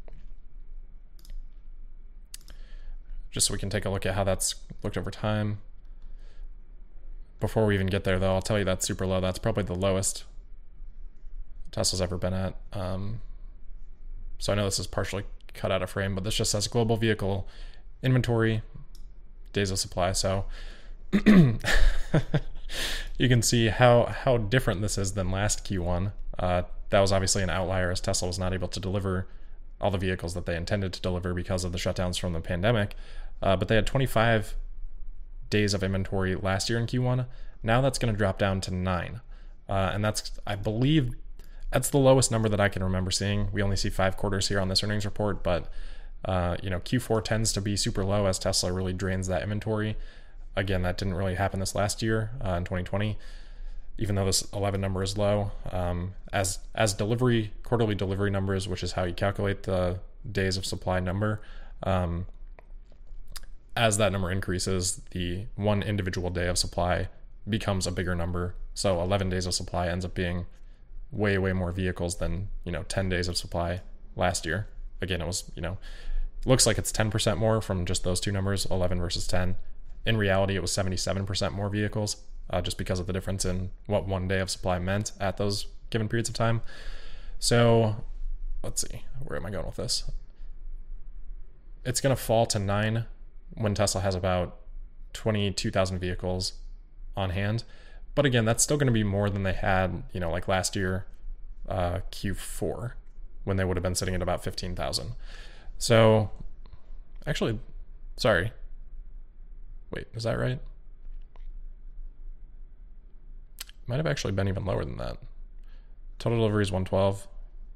just so we can take a look at how that's looked over time. Before we even get there, though, I'll tell you that's super low. That's probably the lowest Tesla's ever been at. So I know this is partially cut out of frame, but this just says global vehicle inventory, days of supply. So you can see how different this is than last Q1. That was obviously an outlier, as Tesla was not able to deliver all the vehicles that they intended to deliver because of the shutdowns from the pandemic. But they had 25 days of inventory last year in Q1. Now that's going to drop down to 9. And that's, I believe, that's the lowest number that I can remember seeing. We only see 5 quarters here on this earnings report, but Q4 tends to be super low as Tesla really drains that inventory. Again, that didn't really happen this last year in 2020, even though this 11 number is low. As quarterly delivery numbers, which is how you calculate the days of supply number, as that number increases, the one individual day of supply becomes a bigger number. So 11 days of supply ends up being way more vehicles than 10 days of supply last year. Again, it was looks like it's 10% more from just those two numbers, 11 versus 10. In reality, it was 77% more vehicles, just because of the difference in what 1 day of supply meant at those given periods of time. So let's see, where am I going with this? It's going to fall to 9 when Tesla has about 22,000 vehicles on hand. But again, that's still going to be more than they had, like last year, Q4, when they would have been sitting at about 15,000. So actually, sorry. Wait, is that right? Might have actually been even lower than that. Total deliveries 112.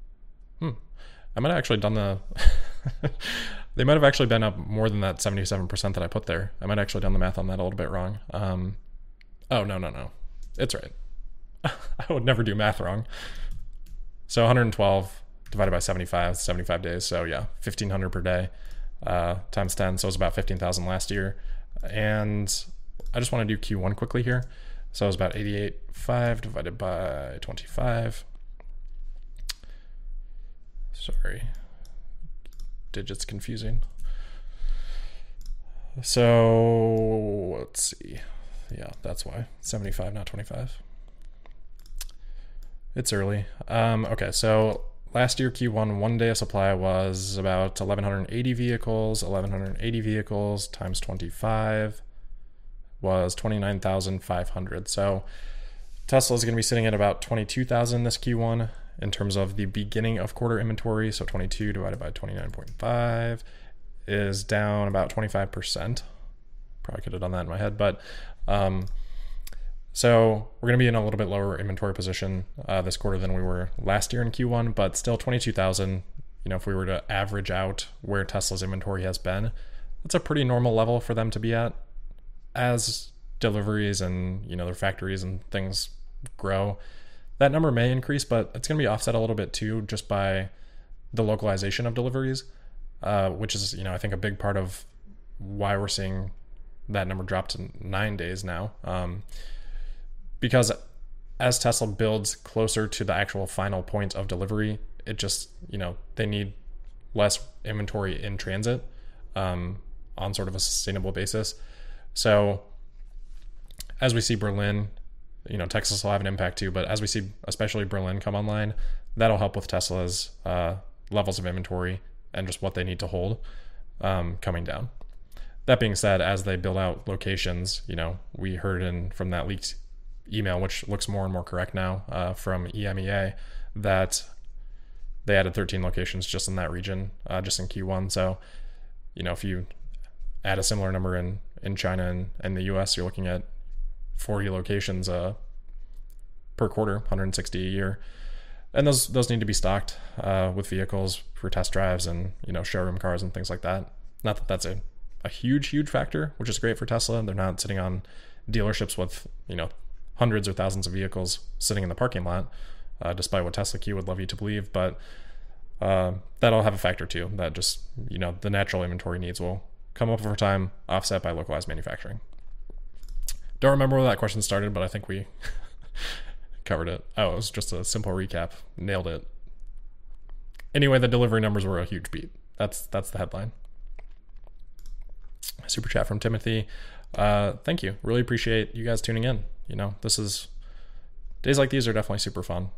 I might have actually done the they might have actually been up more than that 77% that I put there. I might have actually done the math on that a little bit wrong. Oh, no. It's right. I would never do math wrong. So 112 divided by 75 days. So yeah, 1,500 per day times 10. So it was about 15,000 last year. And I just want to do Q1 quickly here. So it was about 88.5 divided by 25. Sorry. Digits confusing. So let's see. Yeah, that's why. 75, not 25. It's early. Okay, so last year Q1, 1 day of supply was about 1,180 vehicles. 1,180 vehicles times 25 was 29,500. So Tesla is going to be sitting at about 22,000 this Q1 in terms of the beginning of quarter inventory. So 22 divided by 29.5 is down about 25%. Probably could have done that in my head, but so we're going to be in a little bit lower inventory position this quarter than we were last year in Q1, but still 22,000. If we were to average out where Tesla's inventory has been, that's a pretty normal level for them to be at. As deliveries and their factories and things grow, that number may increase, but it's going to be offset a little bit too just by the localization of deliveries, which is I think a big part of why we're seeing that number drop to 9 days now, because as Tesla builds closer to the actual final point of delivery, it just they need less inventory in transit on sort of a sustainable basis. So as we see Berlin, Texas will have an impact too, but as we see especially Berlin come online, that'll help with Tesla's levels of inventory and just what they need to hold coming down. That being said, as they build out locations, we heard from that leaked email, which looks more and more correct now, from EMEA, that they added 13 locations just in that region, just in Q1. So, if you add a similar number in China and the US, you're looking at 40 locations per quarter, 160 a year. And those need to be stocked with vehicles for test drives and, showroom cars and things like that. Not that that's a huge factor, which is great for Tesla. They're not sitting on dealerships with, hundreds or thousands of vehicles sitting in the parking lot, despite what Tesla Q would love you to believe. But that'll have a factor too, that just, the natural inventory needs will come up over time, offset by localized manufacturing. Don't remember where that question started, but I think we covered it. Oh, it was just a simple recap. Nailed it. Anyway, the delivery numbers were a huge beat. That's the headline. Super chat from Timothy. Thank you. Really appreciate you guys tuning in. Days like these are definitely super fun.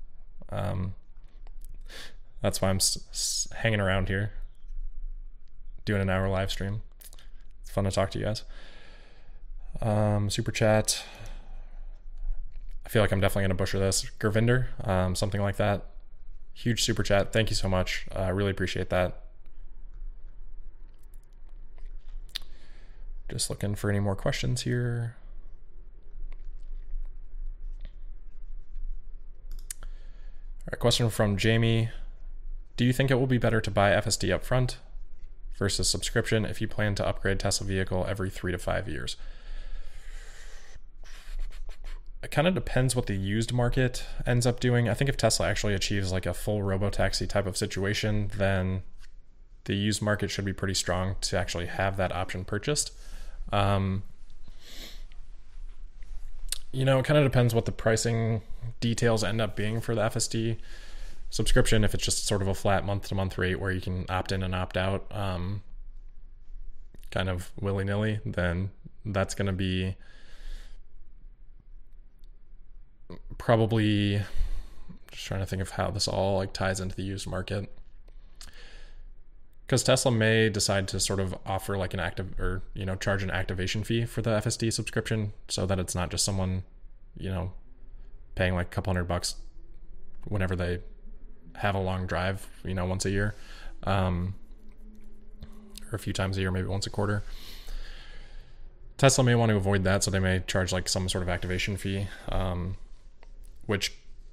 That's why I'm hanging around here, doing an hour live stream. It's fun to talk to you guys. Super chat. I feel like I'm definitely going to butcher this. Gurvinder, something like that. Huge super chat. Thank you so much. I really appreciate that. Just looking for any more questions here. All right, question from Jamie. Do you think it will be better to buy FSD up front versus subscription if you plan to upgrade Tesla vehicle every 3 to 5 years? It kind of depends what the used market ends up doing. I think if Tesla actually achieves like a full robotaxi type of situation, then the used market should be pretty strong to actually have that option purchased. It kind of depends what the pricing details end up being for the FSD. subscription, if it's just sort of a flat month-to-month rate where you can opt in and opt out kind of willy-nilly, then that's going to be probably, just trying to think of how this all like ties into the used market. Because Tesla may decide to sort of offer like an active, or, you know, charge an activation fee for the FSD subscription, so that it's not just someone, you know, paying like a couple $100 whenever they have a long drive, you know, once a year, or a few times a year, maybe once a quarter. Tesla may want to avoid that, so they may charge like some sort of activation fee, which,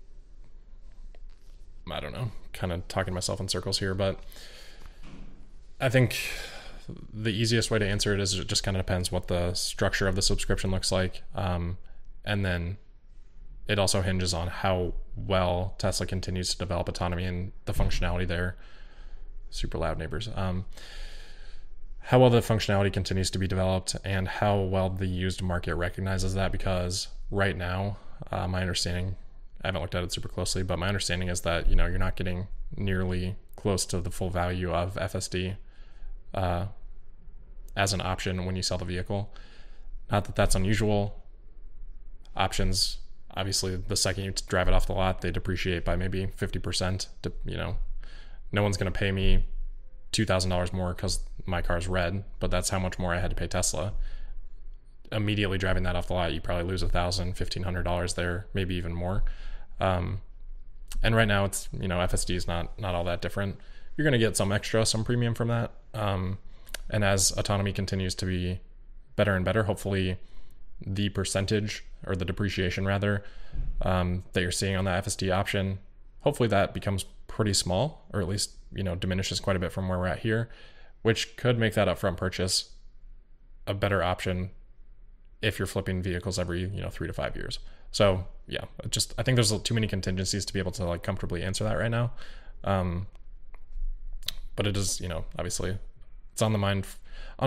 I don't know, kind of talking myself in circles here, but I think the easiest way to answer it is it just kind of depends what the structure of the subscription looks like. And then it also hinges on how well Tesla continues to develop autonomy and the functionality there. Super loud neighbors. How well the functionality continues to be developed and how well the used market recognizes that, because right now, my understanding, I haven't looked at it super closely, but my understanding is that, you know, you're not getting nearly close to the full value of FSD as an option when you sell the vehicle. Not that that's unusual. Options, obviously, the second you drive it off the lot, they depreciate by maybe 50%. You know, no one's going to pay me $2,000 more because my car's red, but that's how much more I had to pay Tesla. Immediately driving that off the lot, you probably lose $1,000, $1,500 there, maybe even more. And right now, it's, you know, FSD is not all that different. You're going to get some extra, some premium from that. And as autonomy continues to be better and better, hopefully the percentage, or the depreciation rather, that you're seeing on the FSD option, hopefully that becomes pretty small, or at least, you know, diminishes quite a bit from where we're at here, which could make that upfront purchase a better option if you're flipping vehicles every, you know, 3 to 5 years. So yeah, I think there's too many contingencies to be able to like comfortably answer that right now. But it is, you know, obviously it's on the mind, on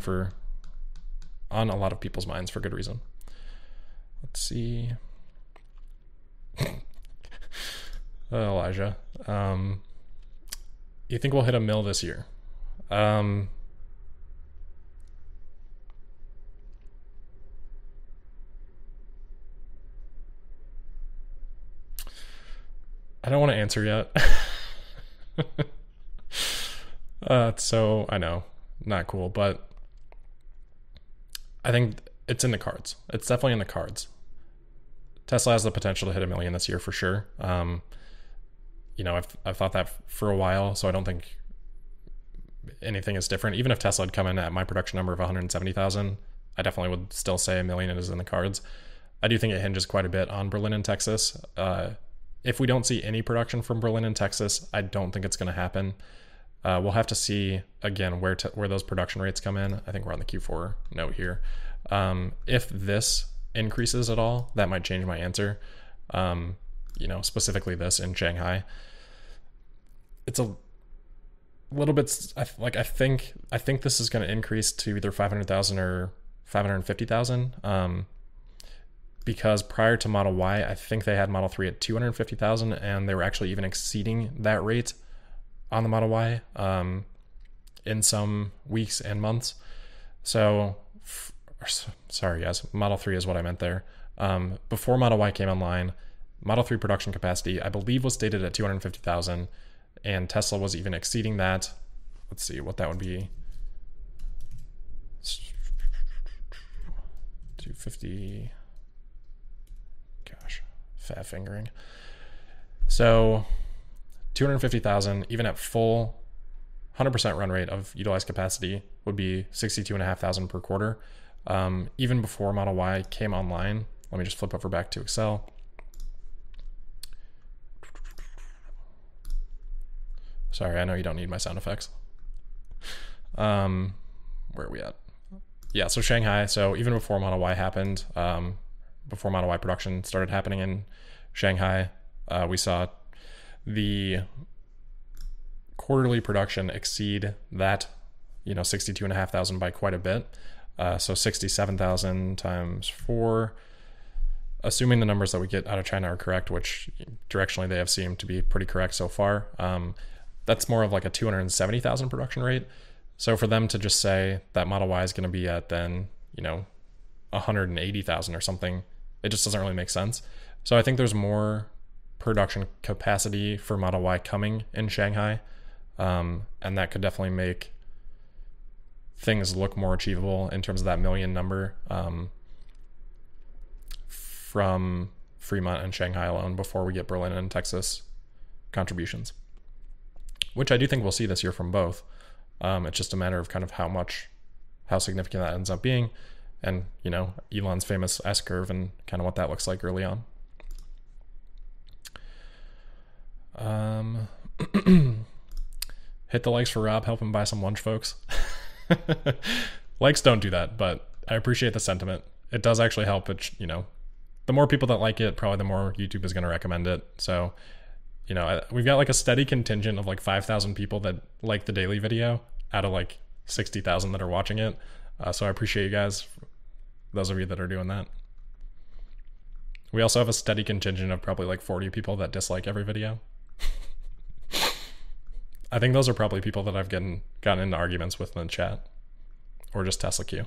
a lot of people's minds for good reason. Let's see. Elijah, you think we'll hit 1 mil this year? I don't want to answer yet. So I know, not cool, but I think it's in the cards. It's definitely in the cards. Tesla has the potential to hit 1 million this year for sure. You know, I've thought that for a while, so I don't think anything is different. Even if Tesla had come in at my production number of 170,000, I definitely would still say 1 million is in the cards. I do think it hinges quite a bit on Berlin and Texas. If we don't see any production from Berlin and Texas, I don't think it's going to happen. We'll have to see again where those production rates come in. I think we're on the Q4 note here. If this increases at all, that might change my answer. You know, specifically this in Shanghai. It's a little bit I think this is going to increase to either 500,000 or 550,000. Because prior to Model Y, I think they had Model 3 at 250,000, and they were actually even exceeding that rate on the Model Y in some weeks and months. So, sorry guys, Model 3 is what I meant there. Before Model Y came online, Model 3 production capacity, I believe, was stated at 250,000, and Tesla was even exceeding that. Let's see what that would be. 250. Gosh, fat fingering. So 250,000, even at full 100% run rate of utilized capacity, would be 62,500 per quarter. Even before Model Y came online, let me just flip over back to Excel. Sorry, I know you don't need my sound effects. Where are we at? Yeah, so Shanghai. So even before Model Y happened, before Model Y production started happening in Shanghai, we saw the quarterly production exceed that, 62,500 by quite a bit. So 67,000 times 4, assuming the numbers that we get out of China are correct, which directionally they have seemed to be pretty correct so far, that's more of like a 270,000 production rate. So for them to just say that Model Y is going to be at then, 180,000 or something, it just doesn't really make sense. So I think there's more production capacity for Model Y coming in Shanghai, and that could definitely make things look more achievable in terms of that million number from Fremont and Shanghai alone before we get Berlin and Texas contributions, which I do think we'll see this year from both. It's just a matter of kind of how significant that ends up being, and Elon's famous S-curve and kind of what that looks like early on. Hit the likes for Rob, help him buy some lunch, folks. Likes don't do that, but I appreciate the sentiment. It does actually help. It, the more people that like it, probably the more YouTube is going to recommend it. So, we've got like a steady contingent of like 5,000 people that like the daily video out of like 60,000 that are watching it. So I appreciate you guys, those of you that are doing that. We also have a steady contingent of probably like 40 people that dislike every video. I think those are probably people that I've gotten into arguments with in the chat, or just Tesla Q.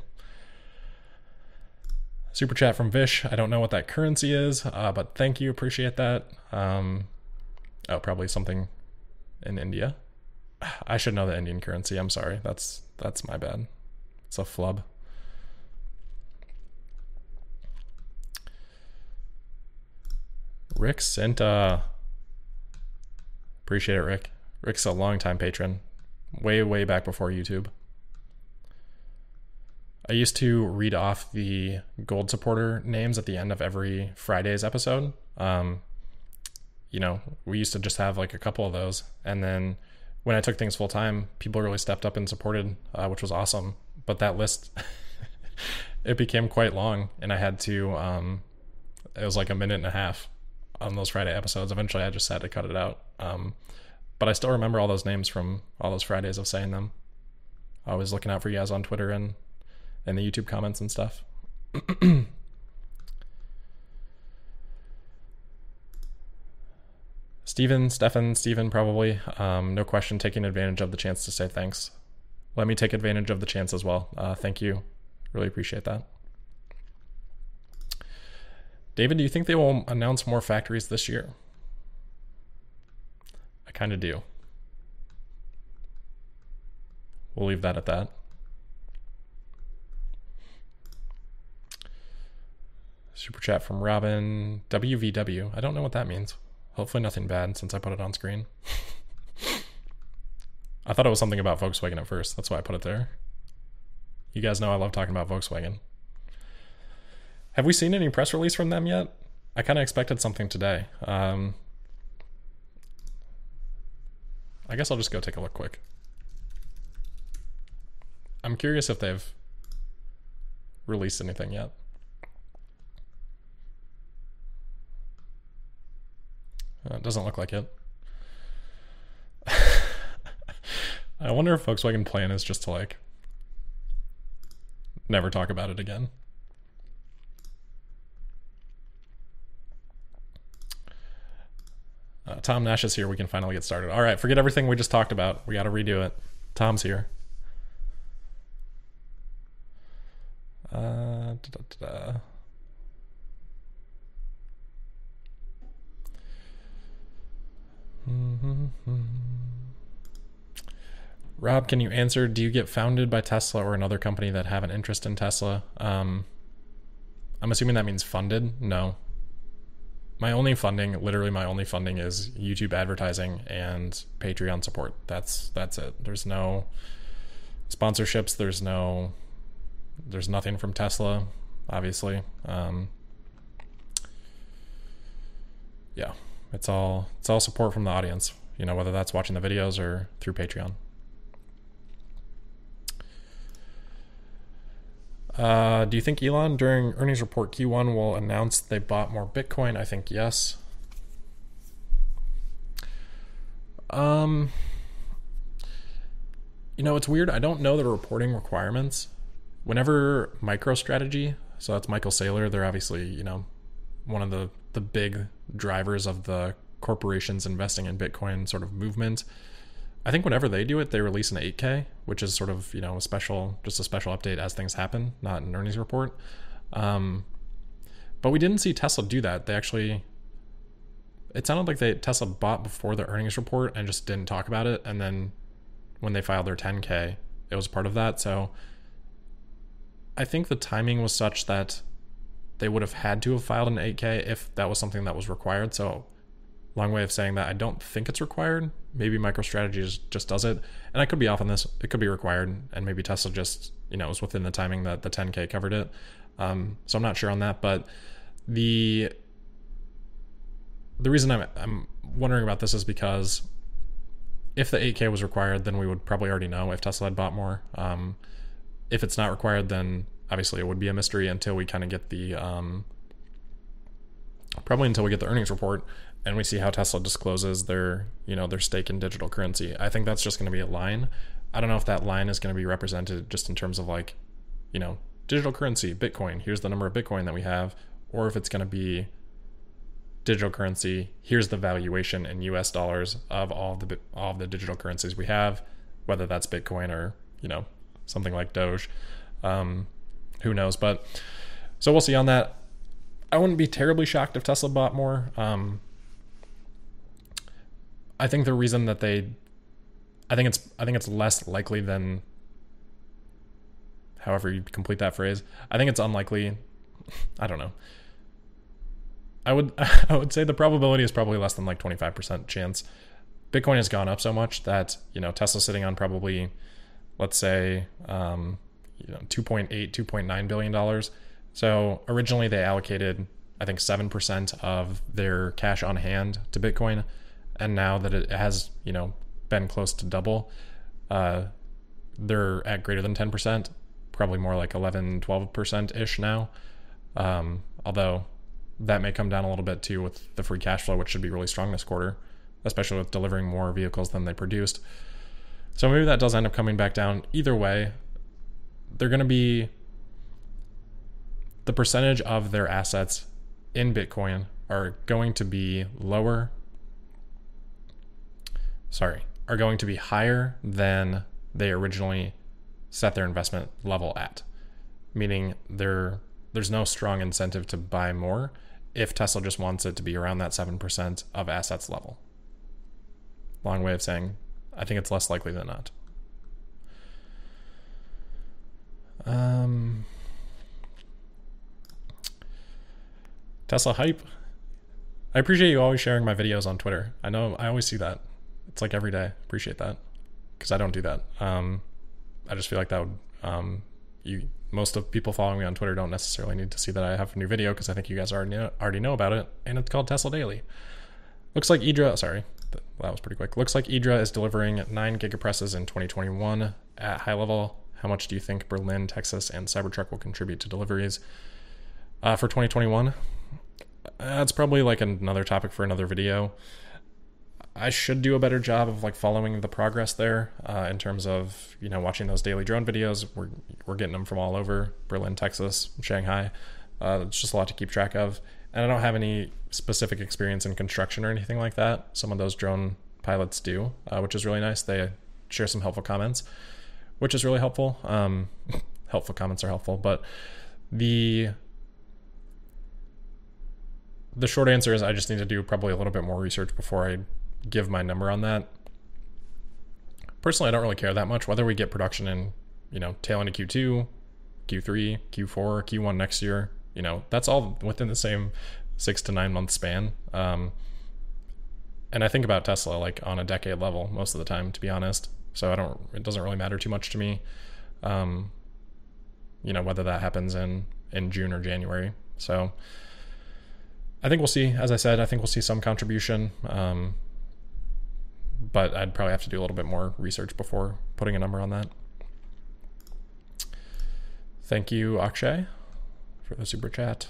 Super chat from Vish. I don't know what that currency is, but thank you. Appreciate that. Probably something in India. I should know the Indian currency. I'm sorry. That's my bad. It's a flub. Rick Sinta. Appreciate it, Rick. Rick's a longtime patron. Way back before YouTube. I used to read off the gold supporter names at the end of every Friday's episode. We used to just have like a couple of those. And then when I took things full time, people really stepped up and supported, which was awesome. But that list, it became quite long, and I had to, it was like a minute and a half on those Friday episodes. Eventually I just had to cut it out. But I still remember all those names from all those Fridays of saying them. I was looking out for you guys on Twitter and the YouTube comments and stuff. Stephen, probably. No question, taking advantage of the chance to say thanks. Let me take advantage of the chance as well. Thank you. Really appreciate that. David, do you think they will announce more factories this year? I kind of do. We'll leave that at that. Super chat from Robin. WVW. I don't know what that means. Hopefully nothing bad since I put it on screen. I thought it was something about Volkswagen at first. That's why I put it there. You guys know I love talking about Volkswagen. Have we seen any press release from them yet? I kind of expected something today. I guess I'll just go take a look quick. I'm curious if they've released anything yet. It doesn't look like it. I wonder if Volkswagen plan is just to like never talk about it again. Tom Nash is here. We can finally get started. All right, forget everything we just talked about. We got to redo it. Tom's here. Rob, can you answer, do you get founded by Tesla or another company that have an interest in Tesla? I'm assuming that means funded. No. My only funding is YouTube advertising and Patreon support. That's it. There's no sponsorships. There's nothing from Tesla, obviously. Yeah, it's all support from the audience, whether that's watching the videos or through Patreon. Do you think Elon during earnings report Q1 will announce they bought more Bitcoin? I think yes. It's weird. I don't know the reporting requirements. Whenever MicroStrategy, so that's Michael Saylor, they're obviously, one of the big drivers of the corporations investing in Bitcoin sort of movement. I think whenever they do it, they release an 8K, which is sort of, a special update as things happen, not an earnings report. But we didn't see Tesla do that. They actually, it sounded like Tesla bought before the earnings report and just didn't talk about it. And then when they filed their 10K, it was part of that. So I think the timing was such that they would have had to have filed an 8K if that was something that was required. So long way of saying that I don't think it's required. Maybe MicroStrategy just does it. And I could be off on this. It could be required. And maybe Tesla just, was within the timing that the 10K covered it. So I'm not sure on that. But the reason I'm wondering about this is because if the 8K was required, then we would probably already know if Tesla had bought more. If it's not required, then obviously it would be a mystery until we kind of get probably until we get the earnings report and we see how Tesla discloses their stake in digital currency. I think that's just going to be a line. I don't know if that line is going to be represented just in terms of digital currency, Bitcoin, here's the number of Bitcoin that we have, or if it's going to be digital currency, here's the valuation in US dollars of all of the digital currencies we have, whether that's Bitcoin or, something like Doge. Who knows? But so we'll see on that. I wouldn't be terribly shocked if Tesla bought more. I think the reason that I think it's less likely than, however you complete that phrase. I think it's unlikely. I don't know. I would say the probability is probably less than 25% chance. Bitcoin has gone up so much that, Tesla's sitting on probably, let's say, $2.9 billion. So originally they allocated, I think, 7% of their cash on hand to Bitcoin. And now that it has, been close to double, they're at greater than 10%, probably more like 11, 12% ish now. Although that may come down a little bit too with the free cash flow, which should be really strong this quarter, especially with delivering more vehicles than they produced. So maybe that does end up coming back down. Either way, they're going to be, the percentage of their assets in Bitcoin are going to be higher than they originally set their investment level at. Meaning there's no strong incentive to buy more if Tesla just wants it to be around that 7% of assets level. Long way of saying, I think it's less likely than not. Tesla hype. I appreciate you always sharing my videos on Twitter. I know I always see that. It's like every day. Appreciate that, because I don't do that. I just feel like that would most of people following me on Twitter don't necessarily need to see that I have a new video, because I think you guys already know about it, and it's called Tesla Daily. Looks like Idra, sorry, that was pretty quick. Looks like Idra is delivering 9 gigapresses in 2021 at high level. How much do you think Berlin, Texas, and Cybertruck will contribute to deliveries for 2021? That's probably like another topic for another video. I should do a better job of following the progress there in terms of, watching those daily drone videos. We're getting them from all over, Berlin, Texas, Shanghai. It's just a lot to keep track of. And I don't have any specific experience in construction or anything like that. Some of those drone pilots do, which is really nice. They share some helpful comments, which is really helpful. Helpful comments are helpful, but the short answer is I just need to do probably a little bit more research before I give my number on that. Personally, I don't really care that much whether we get production in, tail end of Q2, Q3, Q4, Q1 next year. That's all within the same 6 to 9 month span. And I think about Tesla on a decade level most of the time, to be honest. So it doesn't really matter too much to me, whether that happens in June or January. So I think we'll see. As I said, I think we'll see some contribution. But I'd probably have to do a little bit more research before putting a number on that. Thank you, Akshay, for the super chat.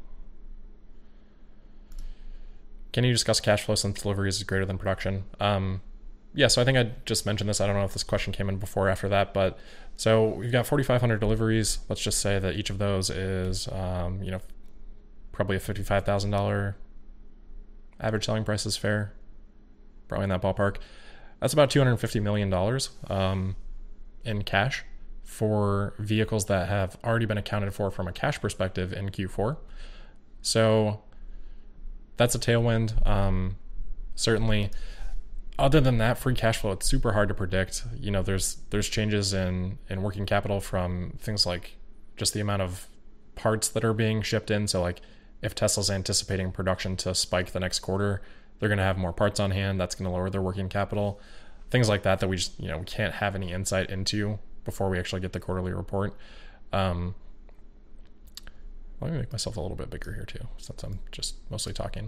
Can you discuss cash flow since deliveries is greater than production? Yeah, so I think I just mentioned this. I don't know if this question came in before or after that, but so we've got 4,500 deliveries. Let's just say that each of those is, probably a $55,000 average selling price is fair. Probably in that ballpark. That's about $250 million in cash for vehicles that have already been accounted for from a cash perspective in Q4. So that's a tailwind. Certainly, other than that, free cash flow, it's super hard to predict. You know, there's changes in working capital from things like just the amount of parts that are being shipped in. So like if Tesla's anticipating production to spike the next quarter, they're going to have more parts on hand. That's going to lower their working capital. Things like that we just, we can't have any insight into before we actually get the quarterly report. Let me make myself a little bit bigger here too, since I'm just mostly talking.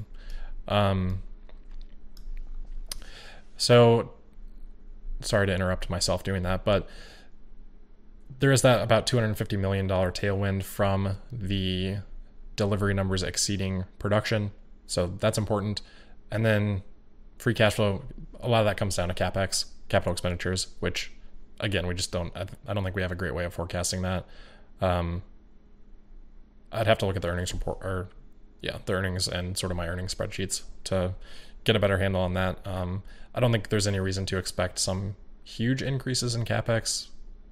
So sorry to interrupt myself doing that, but there is that about $250 million tailwind from the delivery numbers exceeding production. So that's important. And then free cash flow, a lot of that comes down to CapEx, capital expenditures, which again, I don't think we have a great way of forecasting that. I'd have to look at the earnings report the earnings and sort of my earnings spreadsheets to get a better handle on that. I don't think there's any reason to expect some huge increases in CapEx.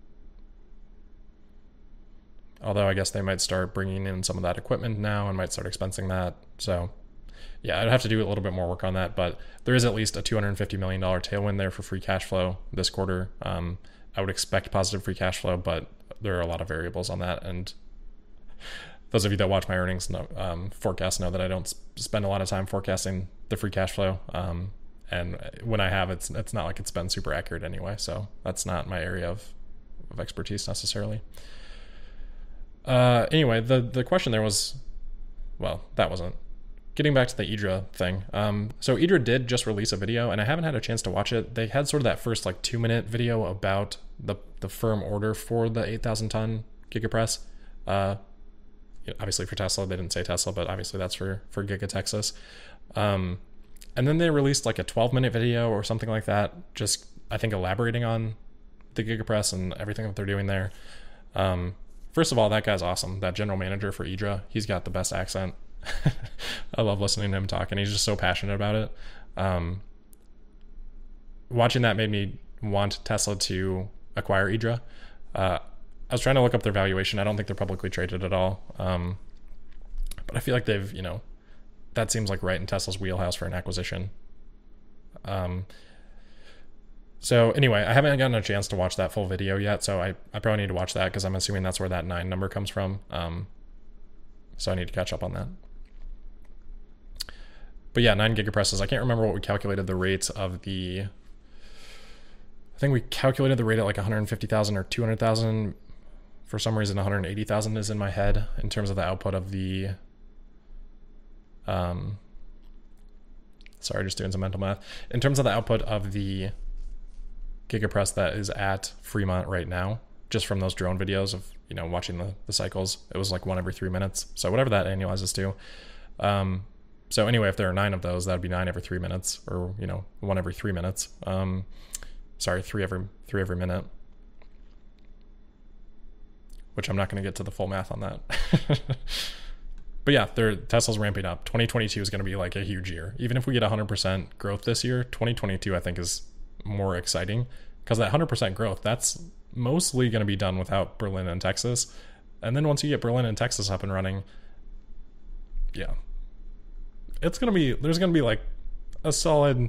Although I guess they might start bringing in some of that equipment now and might start expensing that. So yeah, I'd have to do a little bit more work on that, but there is at least a $250 million tailwind there for free cash flow this quarter. I would expect positive free cash flow, but there are a lot of variables on that. And those of you that watch my earnings forecast know that I don't spend a lot of time forecasting the free cash flow. And when I have, it's not like it's been super accurate anyway. So that's not my area of expertise necessarily. Anyway, the question there was, well, that wasn't. Getting back to the IDRA thing. So IDRA did just release a video, and I haven't had a chance to watch it. They had sort of that first 2-minute video about the firm order for the 8,000 ton Gigapress. Obviously for Tesla, they didn't say Tesla, but obviously that's for Giga Texas. And then they released a 12-minute video or something like that, just I think elaborating on the Gigapress and everything that they're doing there. First of all, that guy's awesome. That general manager for IDRA, he's got the best accent. I love listening to him talk, and he's just so passionate about it. Watching that made me want Tesla to acquire IDRA. I was trying to look up their valuation. I don't think they're publicly traded at all. But I feel like they've, that seems like right in Tesla's wheelhouse for an acquisition. So anyway, I haven't gotten a chance to watch that full video yet, so I probably need to watch that because I'm assuming that's where that 9 number comes from. So I need to catch up on that. But yeah, 9 gigapresses. I can't remember what we calculated the rates of the... I think we calculated the rate at 150,000 or 200,000. For some reason, 180,000 is in my head in terms of the output of the... sorry, just doing some mental math. In terms of the output of the Gigapress that is at Fremont right now, just from those drone videos of, watching the cycles, it was 1 every 3 minutes. So whatever that annualizes to. So anyway, if there are 9 of those, that would be 9 every 3 minutes, or 1 every 3 minutes. Sorry, 3 every minute. Which I'm not going to get to the full math on that. But yeah, Tesla's ramping up. 2022 is going to be a huge year. Even if we get 100% growth this year, 2022 I think is more exciting because that 100% growth, that's mostly going to be done without Berlin and Texas. And then once you get Berlin and Texas up and running, yeah, there's going to be a solid,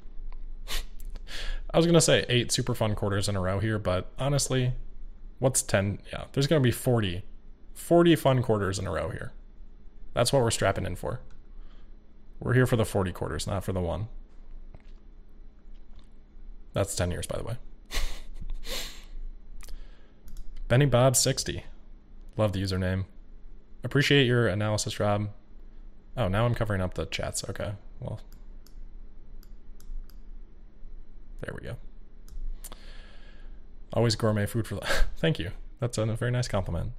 I was going to say 8 super fun quarters in a row here, but honestly, what's 10? Yeah, there's going to be 40 fun quarters in a row here. That's what we're strapping in for. We're here for the 40 quarters, not for the 1. That's 10 years, by the way. Benny Bob 60. Love the username. Appreciate your analysis, Rob. Oh, now I'm covering up the chats. Okay, well. There we go. Always gourmet food for... Thank you. That's a very nice compliment.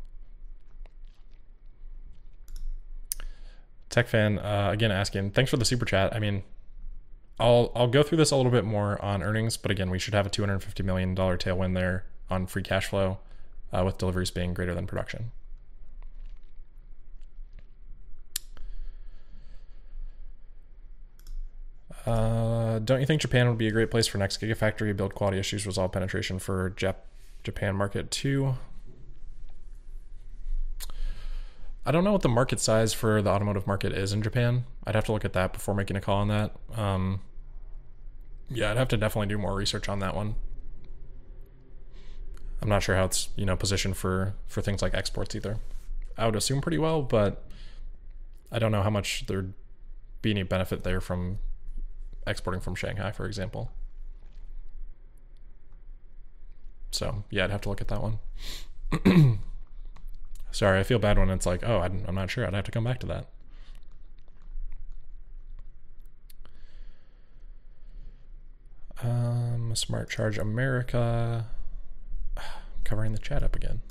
Tech fan, again, asking, thanks for the super chat. I mean, I'll go through this a little bit more on earnings, but again, we should have a $250 million tailwind there on free cash flow with deliveries being greater than production. Don't you think Japan would be a great place for next Gigafactory? Build quality issues, resolve penetration for Japan market too. I don't know what the market size for the automotive market is in Japan. I'd have to look at that before making a call on that. Yeah, I'd have to definitely do more research on that one. I'm not sure how it's, positioned for things like exports either. I would assume pretty well, but I don't know how much there'd be any benefit there from exporting from Shanghai, for example. So yeah, I'd have to look at that one. Sorry, I feel bad when it's like, oh, I'm not sure. I'd have to come back to that. Smart Charge America. Covering the chat up again.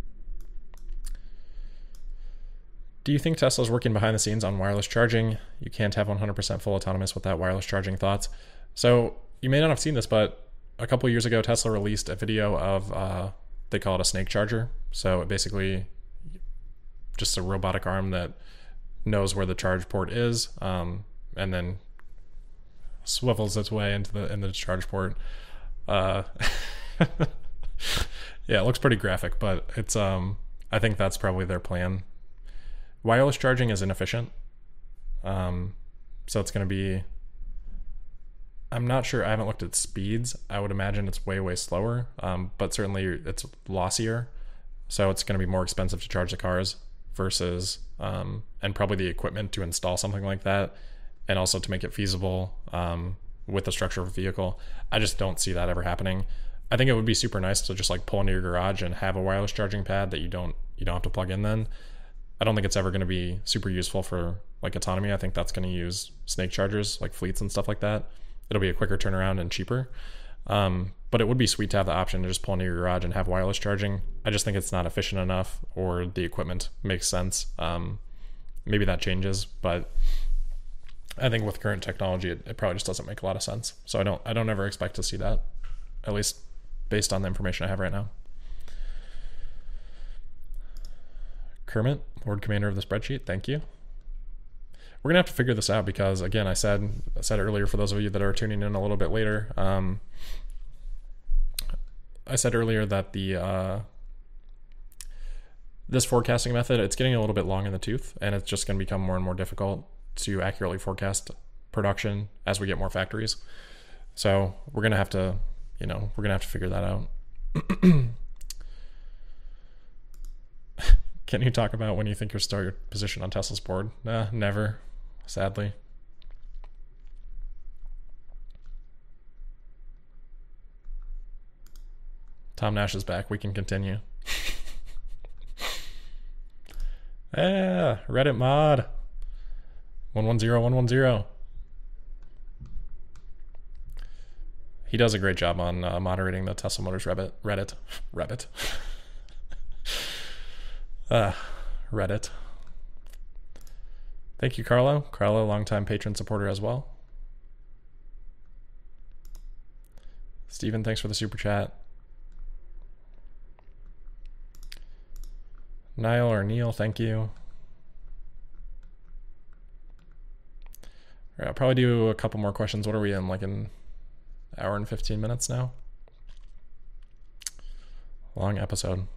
Do you think Tesla's working behind the scenes on wireless charging? You can't have 100% full autonomous without wireless charging. Thoughts? So you may not have seen this, but a couple years ago, Tesla released a video of, they call it a snake charger. So it basically just a robotic arm that knows where the charge port is, and then swivels its way into the charge port. Yeah, it looks pretty graphic, but it's I think that's probably their plan. Wireless charging is inefficient, so it's going to be. I'm not sure. I haven't looked at speeds. I would imagine it's way slower, but certainly it's lossier, so it's going to be more expensive to charge the cars versus and probably the equipment to install something like that, and also to make it feasible with the structure of a vehicle. I just don't see that ever happening. I think it would be super nice to just like pull into your garage and have a wireless charging pad that you don't have to plug in then. I don't think it's ever going to be super useful for like autonomy. I think that's going to use snake chargers, like fleets and stuff like that. It'll be a quicker turnaround and cheaper. But it would be sweet to have the option to just pull into your garage and have wireless charging. I just think it's not efficient enough, or the equipment makes sense. Maybe that changes, but I think with current technology, it probably just doesn't make a lot of sense. So I don't ever expect to see that, at least based on the information I have right now. Kermit, Lord Commander of the spreadsheet, thank you. We're gonna have to figure this out because, again, I said earlier, for those of you that are tuning in a little bit later, I said earlier that this forecasting method, it's getting a little bit long in the tooth, and it's just going to become more and more difficult to accurately forecast production as we get more factories. So we're gonna have to figure that out. Can you talk about when you think you'll start your position on Tesla's board? Never, sadly. Tom Nash is back. We can continue. Reddit mod. 110110. He does a great job on moderating the Tesla Motors Reddit. Reddit. Thank you, Carlo. Carlo, longtime patron supporter as well. Steven, thanks for the super chat. Niall or Neil, thank you. All right, I'll probably do a couple more questions. What are we in, like an hour and 15 minutes now? Long episode.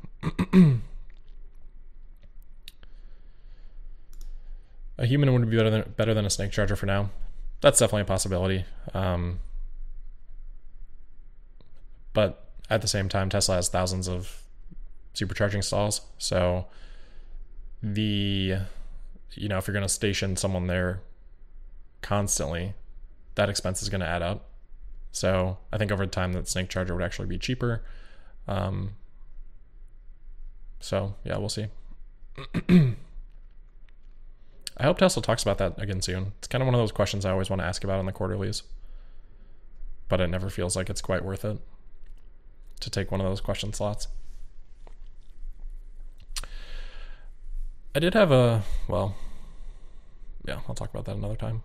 A human would be better than a snake charger for now. That's definitely a possibility. But at the same time, Tesla has thousands of supercharging stalls. So if you're going to station someone there constantly, that expense is going to add up. So I think over time that snake charger would actually be cheaper. So yeah, we'll see. I hope Tesla talks about that again soon. It's kind of one of those questions I always want to ask about in the quarterlies, but it never feels like it's quite worth it to take one of those question slots. I did have I'll talk about that another time.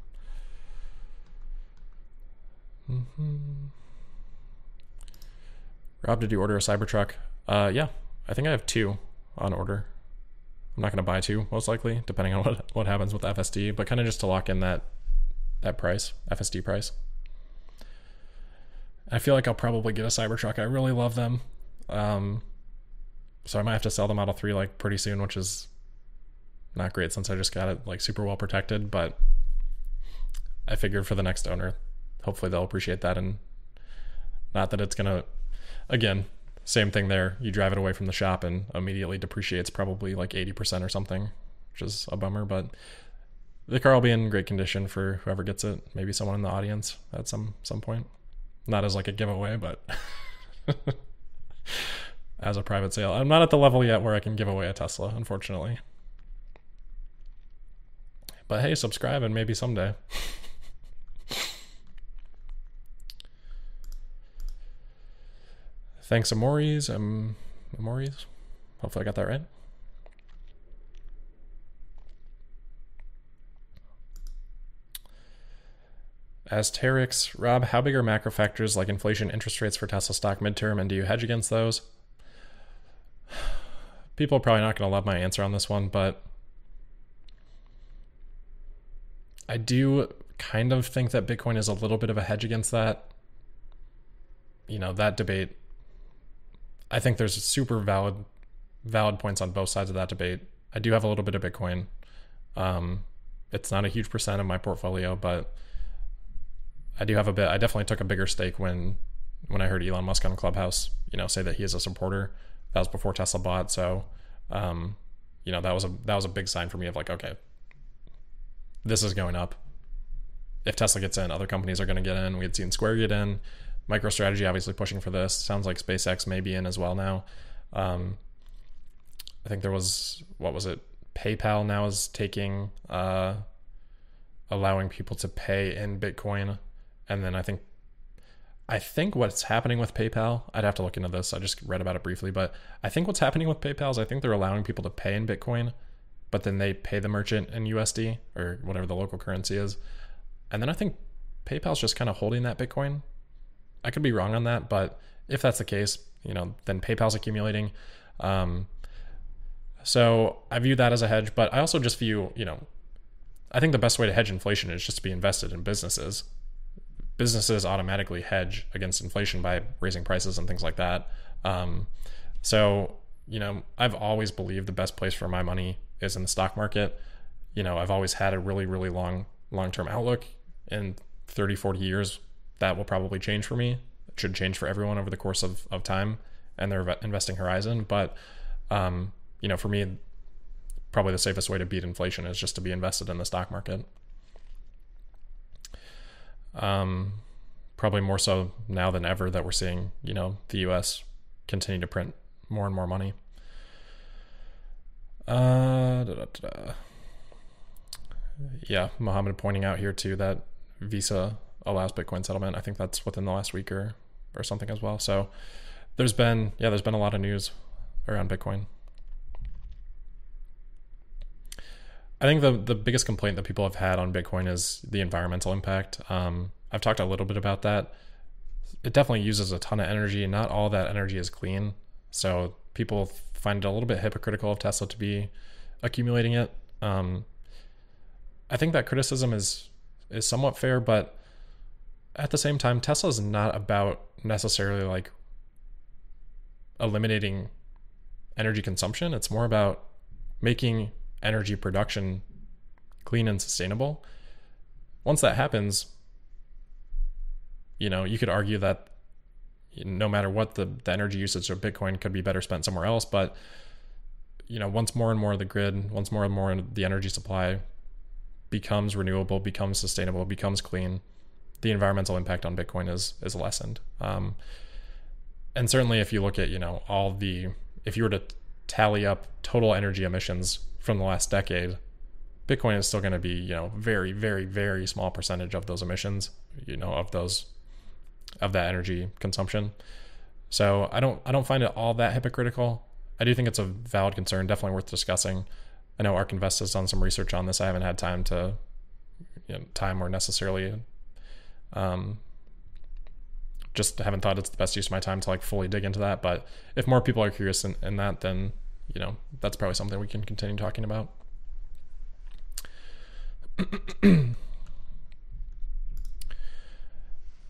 Rob, did you order a Cybertruck? Yeah, I think I have 2 on order. I'm not going to buy 2, most likely, depending on what happens with FSD, but kind of just to lock in that price, FSD price. I feel like I'll probably get a Cybertruck. I really love them. So I might have to sell the Model 3 like pretty soon, which is not great since I just got it like super well protected, but I figured for the next owner, hopefully they'll appreciate that. And not that it's gonna, again, same thing there. You drive it away from the shop and immediately depreciates probably like 80% or something, which is a bummer, but the car will be in great condition for whoever gets it. Maybe someone in the audience at some point. Not as like a giveaway, but as a private sale. I'm not at the level yet where I can give away a Tesla, unfortunately. But hey, subscribe and maybe someday. Thanks, Amores. Amores. Hopefully I got that right. Asterix, Rob, how big are macro factors like inflation, interest rates for Tesla stock midterm, and do you hedge against those? People are probably not going to love my answer on this one, but I do kind of think that Bitcoin is a little bit of a hedge against that. You know, that debate, I think there's super valid points on both sides of that debate. I do have a little bit of Bitcoin. It's not a huge percent of my portfolio, but I do have a bit. I definitely took a bigger stake when I heard Elon Musk on Clubhouse, say that he is a supporter. That was before Tesla bought. So, that was a big sign for me of like, okay, this is going up. If Tesla gets in, other companies are going to get in. We had seen Square get in. MicroStrategy obviously pushing for this. Sounds like SpaceX may be in as well now. I think there was, what was it? PayPal now is taking, allowing people to pay in Bitcoin. And then I think what's happening with PayPal, I'd have to look into this. I just read about it briefly, but I think what's happening with PayPal is I think they're allowing people to pay in Bitcoin, but then they pay the merchant in USD or whatever the local currency is. And then I think PayPal's just kind of holding that Bitcoin. I could be wrong on that, but if that's the case, then PayPal's accumulating. So I view that as a hedge, but I also just view, I think the best way to hedge inflation is just to be invested in businesses. Businesses automatically hedge against inflation by raising prices and things like that. So, I've always believed the best place for my money is in the stock market. I've always had a really, really long-term outlook. In 30, 40 years, that will probably change for me. It should change for everyone over the course of time and their investing horizon. But, for me, probably the safest way to beat inflation is just to be invested in the stock market. Probably more so now than ever that we're seeing, the US continue to print more and more money. Yeah, Mohammed pointing out here too that Visa allows Bitcoin settlement. I think that's within the last week or something as well. So there's been a lot of news around Bitcoin. I think the biggest complaint that people have had on Bitcoin is the environmental impact. I've talked a little bit about that. It definitely uses a ton of energy. Not all that energy is clean. So people find it a little bit hypocritical of Tesla to be accumulating it. I think that criticism is somewhat fair, but at the same time, Tesla is not about necessarily like eliminating energy consumption. It's more about making energy production clean and sustainable. Once that happens, you could argue that no matter what, the energy usage of Bitcoin could be better spent somewhere else. But, once more and more of the grid, once more and more of the energy supply becomes renewable, becomes sustainable, becomes clean, the environmental impact on Bitcoin is lessened. And certainly if you look at, if you were to tally up total energy emissions from the last decade, Bitcoin is still going to be, very, very, very small percentage of those emissions, of that energy consumption. So I don't find it all that hypocritical. I do think it's a valid concern, definitely worth discussing. I know ARK Invest has done some research on this. I haven't had time or necessarily, just haven't thought it's the best use of my time to like fully dig into that. But if more people are curious in that, then, that's probably something we can continue talking about.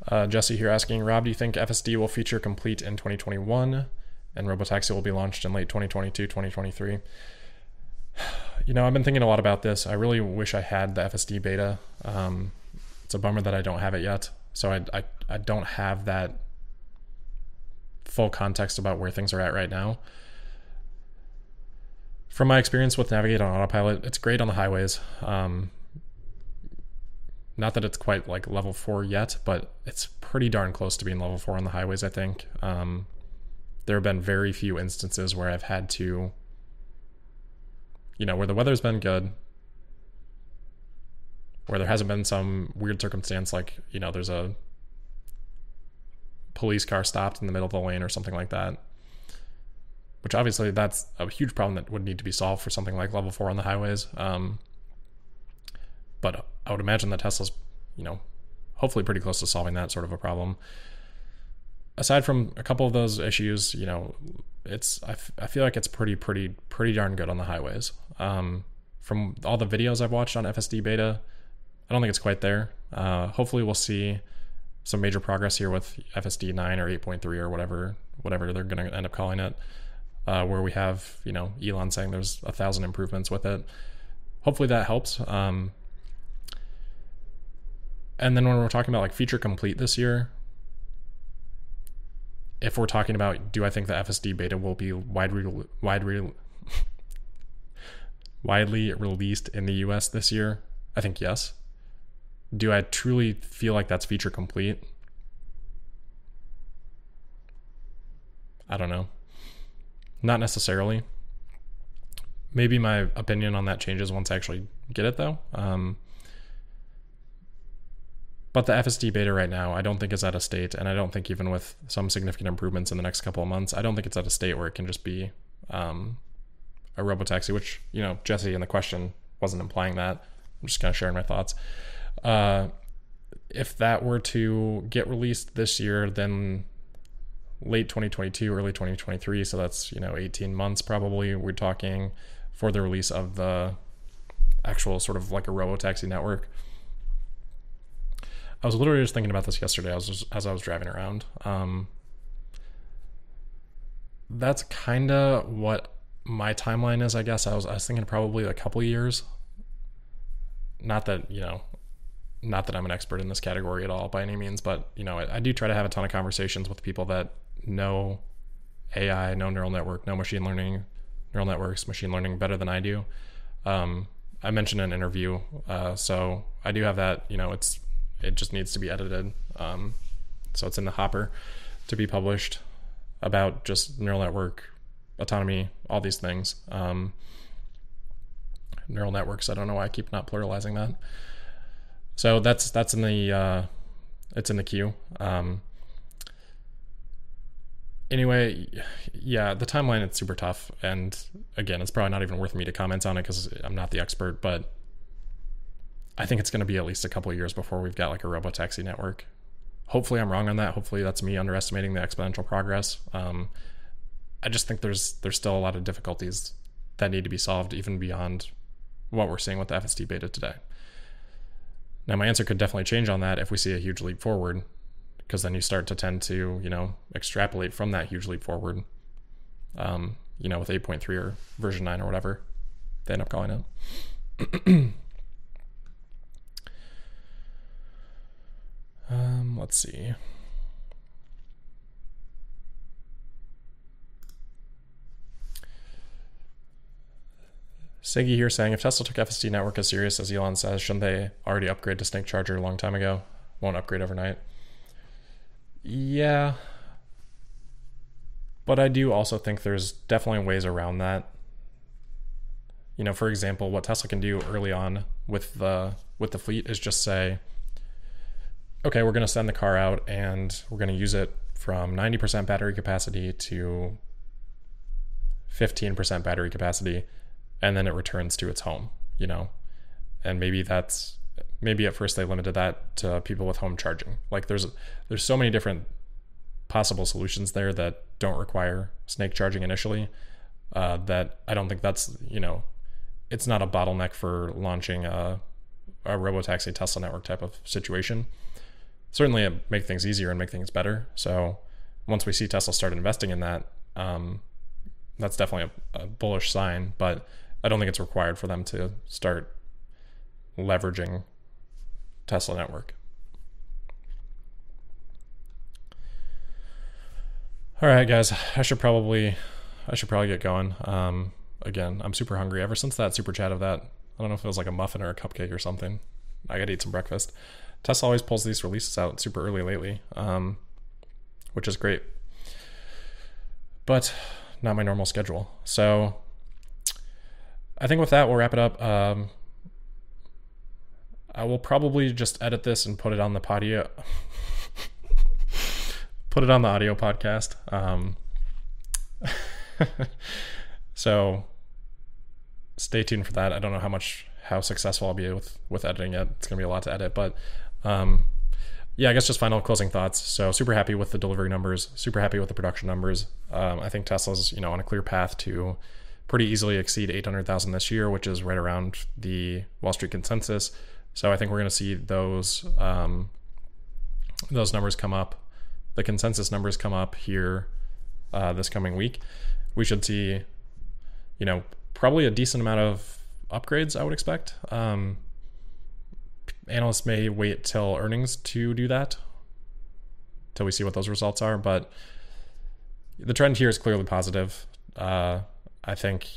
Jesse here asking, Rob, do you think FSD will feature complete in 2021 and Robotaxi will be launched in late 2022, 2023? I've been thinking a lot about this. I really wish I had the FSD beta. It's a bummer that I don't have it yet. So I don't have that full context about where things are at right now. From my experience with Navigate on Autopilot, it's great on the highways. Not that it's quite like level 4 yet, but it's pretty darn close to being level 4 on the highways, I think. There have been very few instances where I've had to, where the weather's been good, where there hasn't been some weird circumstance like, there's a police car stopped in the middle of the lane or something like that. Which obviously that's a huge problem that would need to be solved for something like level 4 on the highways. But I would imagine that Tesla's, hopefully pretty close to solving that sort of a problem. Aside from a couple of those issues, I feel like it's pretty darn good on the highways. From all the videos I've watched on FSD beta, I don't think it's quite there. Hopefully we'll see some major progress here with FSD 9 or 8.3 or whatever they're going to end up calling it, where we have, Elon saying there's 1,000 improvements with it. Hopefully that helps. And then when we're talking about like feature complete this year, if we're talking about, do I think the FSD beta will be widely released in the US this year? I think yes. Do I truly feel like that's feature complete? I don't know. Not necessarily. Maybe my opinion on that changes once I actually get it though. But the FSD beta right now, I don't think is at a state, and I don't think even with some significant improvements in the next couple of months, I don't think it's at a state where it can just be a robotaxi, which, Jesse in the question wasn't implying that. I'm just kind of sharing my thoughts. If that were to get released this year, then late 2022, early 2023, so that's, 18 months probably, we're talking for the release of the actual sort of like a robotaxi network. I was literally just thinking about this yesterday as I was driving around. That's kind of what my timeline is, I guess. I was thinking probably a couple of years. Not that I'm an expert in this category at all by any means, but, I do try to have a ton of conversations with people that know AI, know neural network, know machine learning, neural networks, machine learning better than I do. I mentioned in an interview, so I do have that, it just needs to be edited. So it's in the hopper to be published about just neural network, autonomy, all these things. Neural networks, I don't know why I keep not pluralizing that. So that's in the, it's in the queue. Anyway, yeah, the timeline, it's super tough. And again, it's probably not even worth me to comment on it because I'm not the expert, but I think it's going to be at least a couple of years before we've got like a robotaxi network. Hopefully I'm wrong on that. Hopefully that's me underestimating the exponential progress. I just think there's still a lot of difficulties that need to be solved even beyond what we're seeing with the FSD beta today. Now my answer could definitely change on that if we see a huge leap forward, because then you start to tend to, extrapolate from that huge leap forward, with 8.3 or version 9 or whatever they end up calling it. Let's see. Siggy here saying, if Tesla took FSD network as serious as Elon says, shouldn't they already upgrade to Snake Charger a long time ago? Won't upgrade overnight. Yeah. But I do also think there's definitely ways around that. For example, what Tesla can do early on with the fleet is just say, okay, we're going to send the car out and we're going to use it from 90% battery capacity to 15% battery capacity, and then it returns to its home, and maybe at first they limited that to people with home charging. Like there's so many different possible solutions there that don't require Snake charging initially, that I don't think that's, it's not a bottleneck for launching a robotaxi Tesla network type of situation. certainly make things easier and make things better. So once we see Tesla start investing in that, that's definitely a bullish sign, but I don't think it's required for them to start leveraging Tesla network. All right, guys, I should probably get going. Again, I'm super hungry. Ever since that super chat of that, I don't know if it was like a muffin or a cupcake or something, I gotta eat some breakfast. Tesla always pulls these releases out super early lately, which is great, but not my normal schedule. So I think with that, we'll wrap it up. I will probably just edit this and put it on the audio podcast. So stay tuned for that. I don't know how successful I'll be with editing it. It's gonna be a lot to edit, but yeah, I guess just final closing thoughts. So super happy with the delivery numbers, super happy with the production numbers. I think Tesla's, on a clear path to pretty easily exceed 800,000 this year, which is right around the Wall Street consensus. So I think we're going to see those numbers come up, the consensus numbers come up here this coming week. We should see, probably a decent amount of upgrades, I would expect. Analysts may wait till earnings to do that, till we see what those results are. But the trend here is clearly positive. I think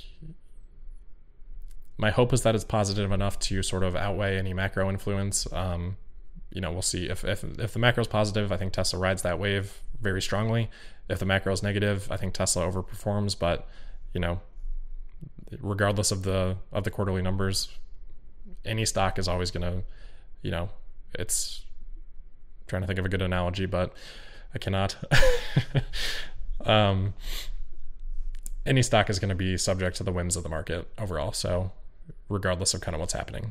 my hope is that it's positive enough to sort of outweigh any macro influence. We'll see if the macro is positive. I think Tesla rides that wave very strongly. If the macro is negative, I think Tesla overperforms. But regardless of the quarterly numbers, any stock is always going to, it's trying to think of a good analogy, but I cannot. Any stock is going to be subject to the whims of the market overall. So regardless of kind of what's happening.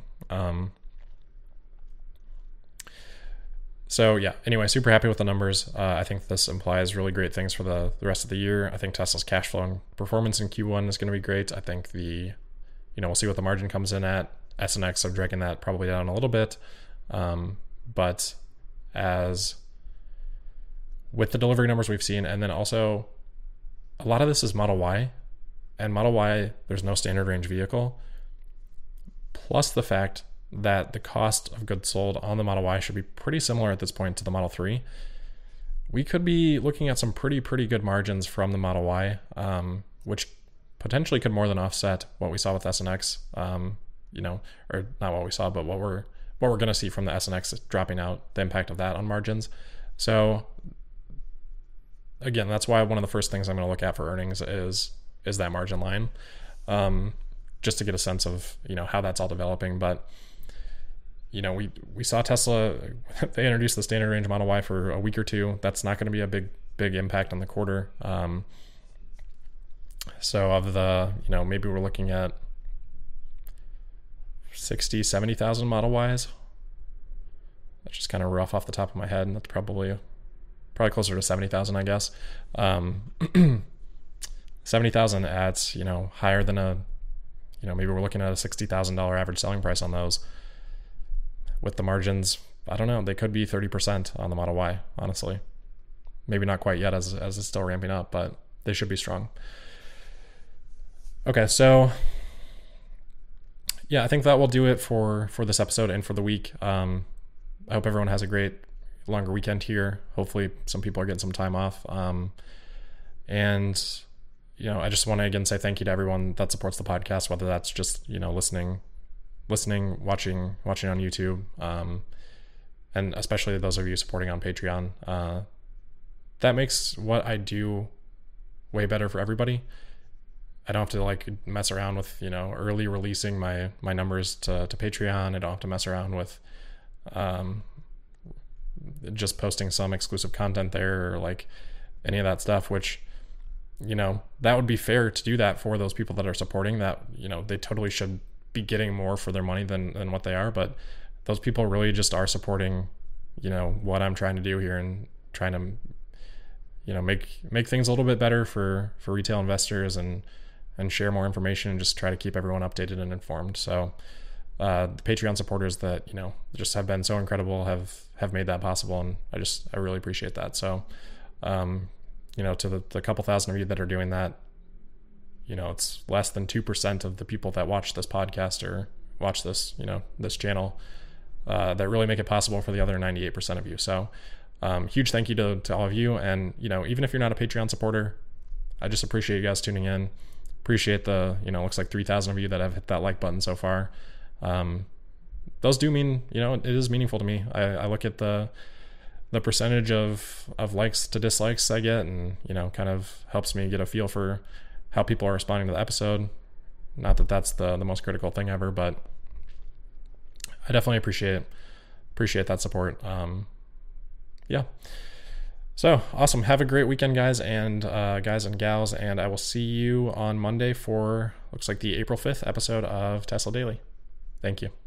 So yeah, anyway, super happy with the numbers. I think this implies really great things for the rest of the year. I think Tesla's cash flow and performance in Q1 is going to be great. I think we'll see what the margin comes in at. SNX, I'm dragging that probably down a little bit. But as with the delivery numbers we've seen, and then also a lot of this is Model Y, and Model Y, there's no standard range vehicle, plus the fact that the cost of goods sold on the Model Y should be pretty similar at this point to the Model 3. We could be looking at some pretty good margins from the Model Y, which potentially could more than offset what we saw with SNX, or not what we saw, but what we're going to see from the SNX dropping out, the impact of that on margins. So again, that's why one of the first things I'm going to look at for earnings is that margin line, just to get a sense of, how that's all developing. But, we saw Tesla, they introduced the standard range Model Y for a week or two. That's not going to be a big impact on the quarter. So of the, maybe we're looking at 60, 70,000 Model Ys. That's just kind of rough off the top of my head. And that's probably closer to 70,000, I guess. 70,000 at, higher than maybe we're looking at a $60,000 average selling price on those. With the margins, I don't know, they could be 30% on the Model Y, honestly. Maybe not quite yet as it's still ramping up, but they should be strong. Okay, so yeah, I think that will do it for this episode and for the week. I hope everyone has a great longer weekend here. Hopefully some people are getting some time off. And I just want to again say thank you to everyone that supports the podcast, whether that's just, listening, watching on YouTube, and especially those of you supporting on Patreon. That makes what I do way better for everybody. I don't have to mess around with, early releasing my numbers to Patreon. I don't have to mess around with just posting some exclusive content there or any of that stuff, which, that would be fair to do that for those people that are supporting that. They totally should be getting more for their money than what they are. But those people really just are supporting, what I'm trying to do here and trying to, make things a little bit better for retail investors and share more information and just try to keep everyone updated and informed. So the Patreon supporters that, just have been so incredible, have made that possible. And I really appreciate that. So, to the couple thousand of you that are doing that, it's less than 2% of the people that watch this podcast or watch this, this channel, that really make it possible for the other 98% of you. So, huge thank you to all of you. And, even if you're not a Patreon supporter, I just appreciate you guys tuning in. Appreciate the, looks like 3,000 of you that have hit that like button so far. Those do mean, it is meaningful to me. I look at the percentage of likes to dislikes I get, and, kind of helps me get a feel for how people are responding to the episode. Not that that's the most critical thing ever, but I definitely appreciate that support. Yeah. So awesome. Have a great weekend, guys and gals. And I will see you on Monday for, looks like, the April 5th episode of Tesla Daily. Thank you.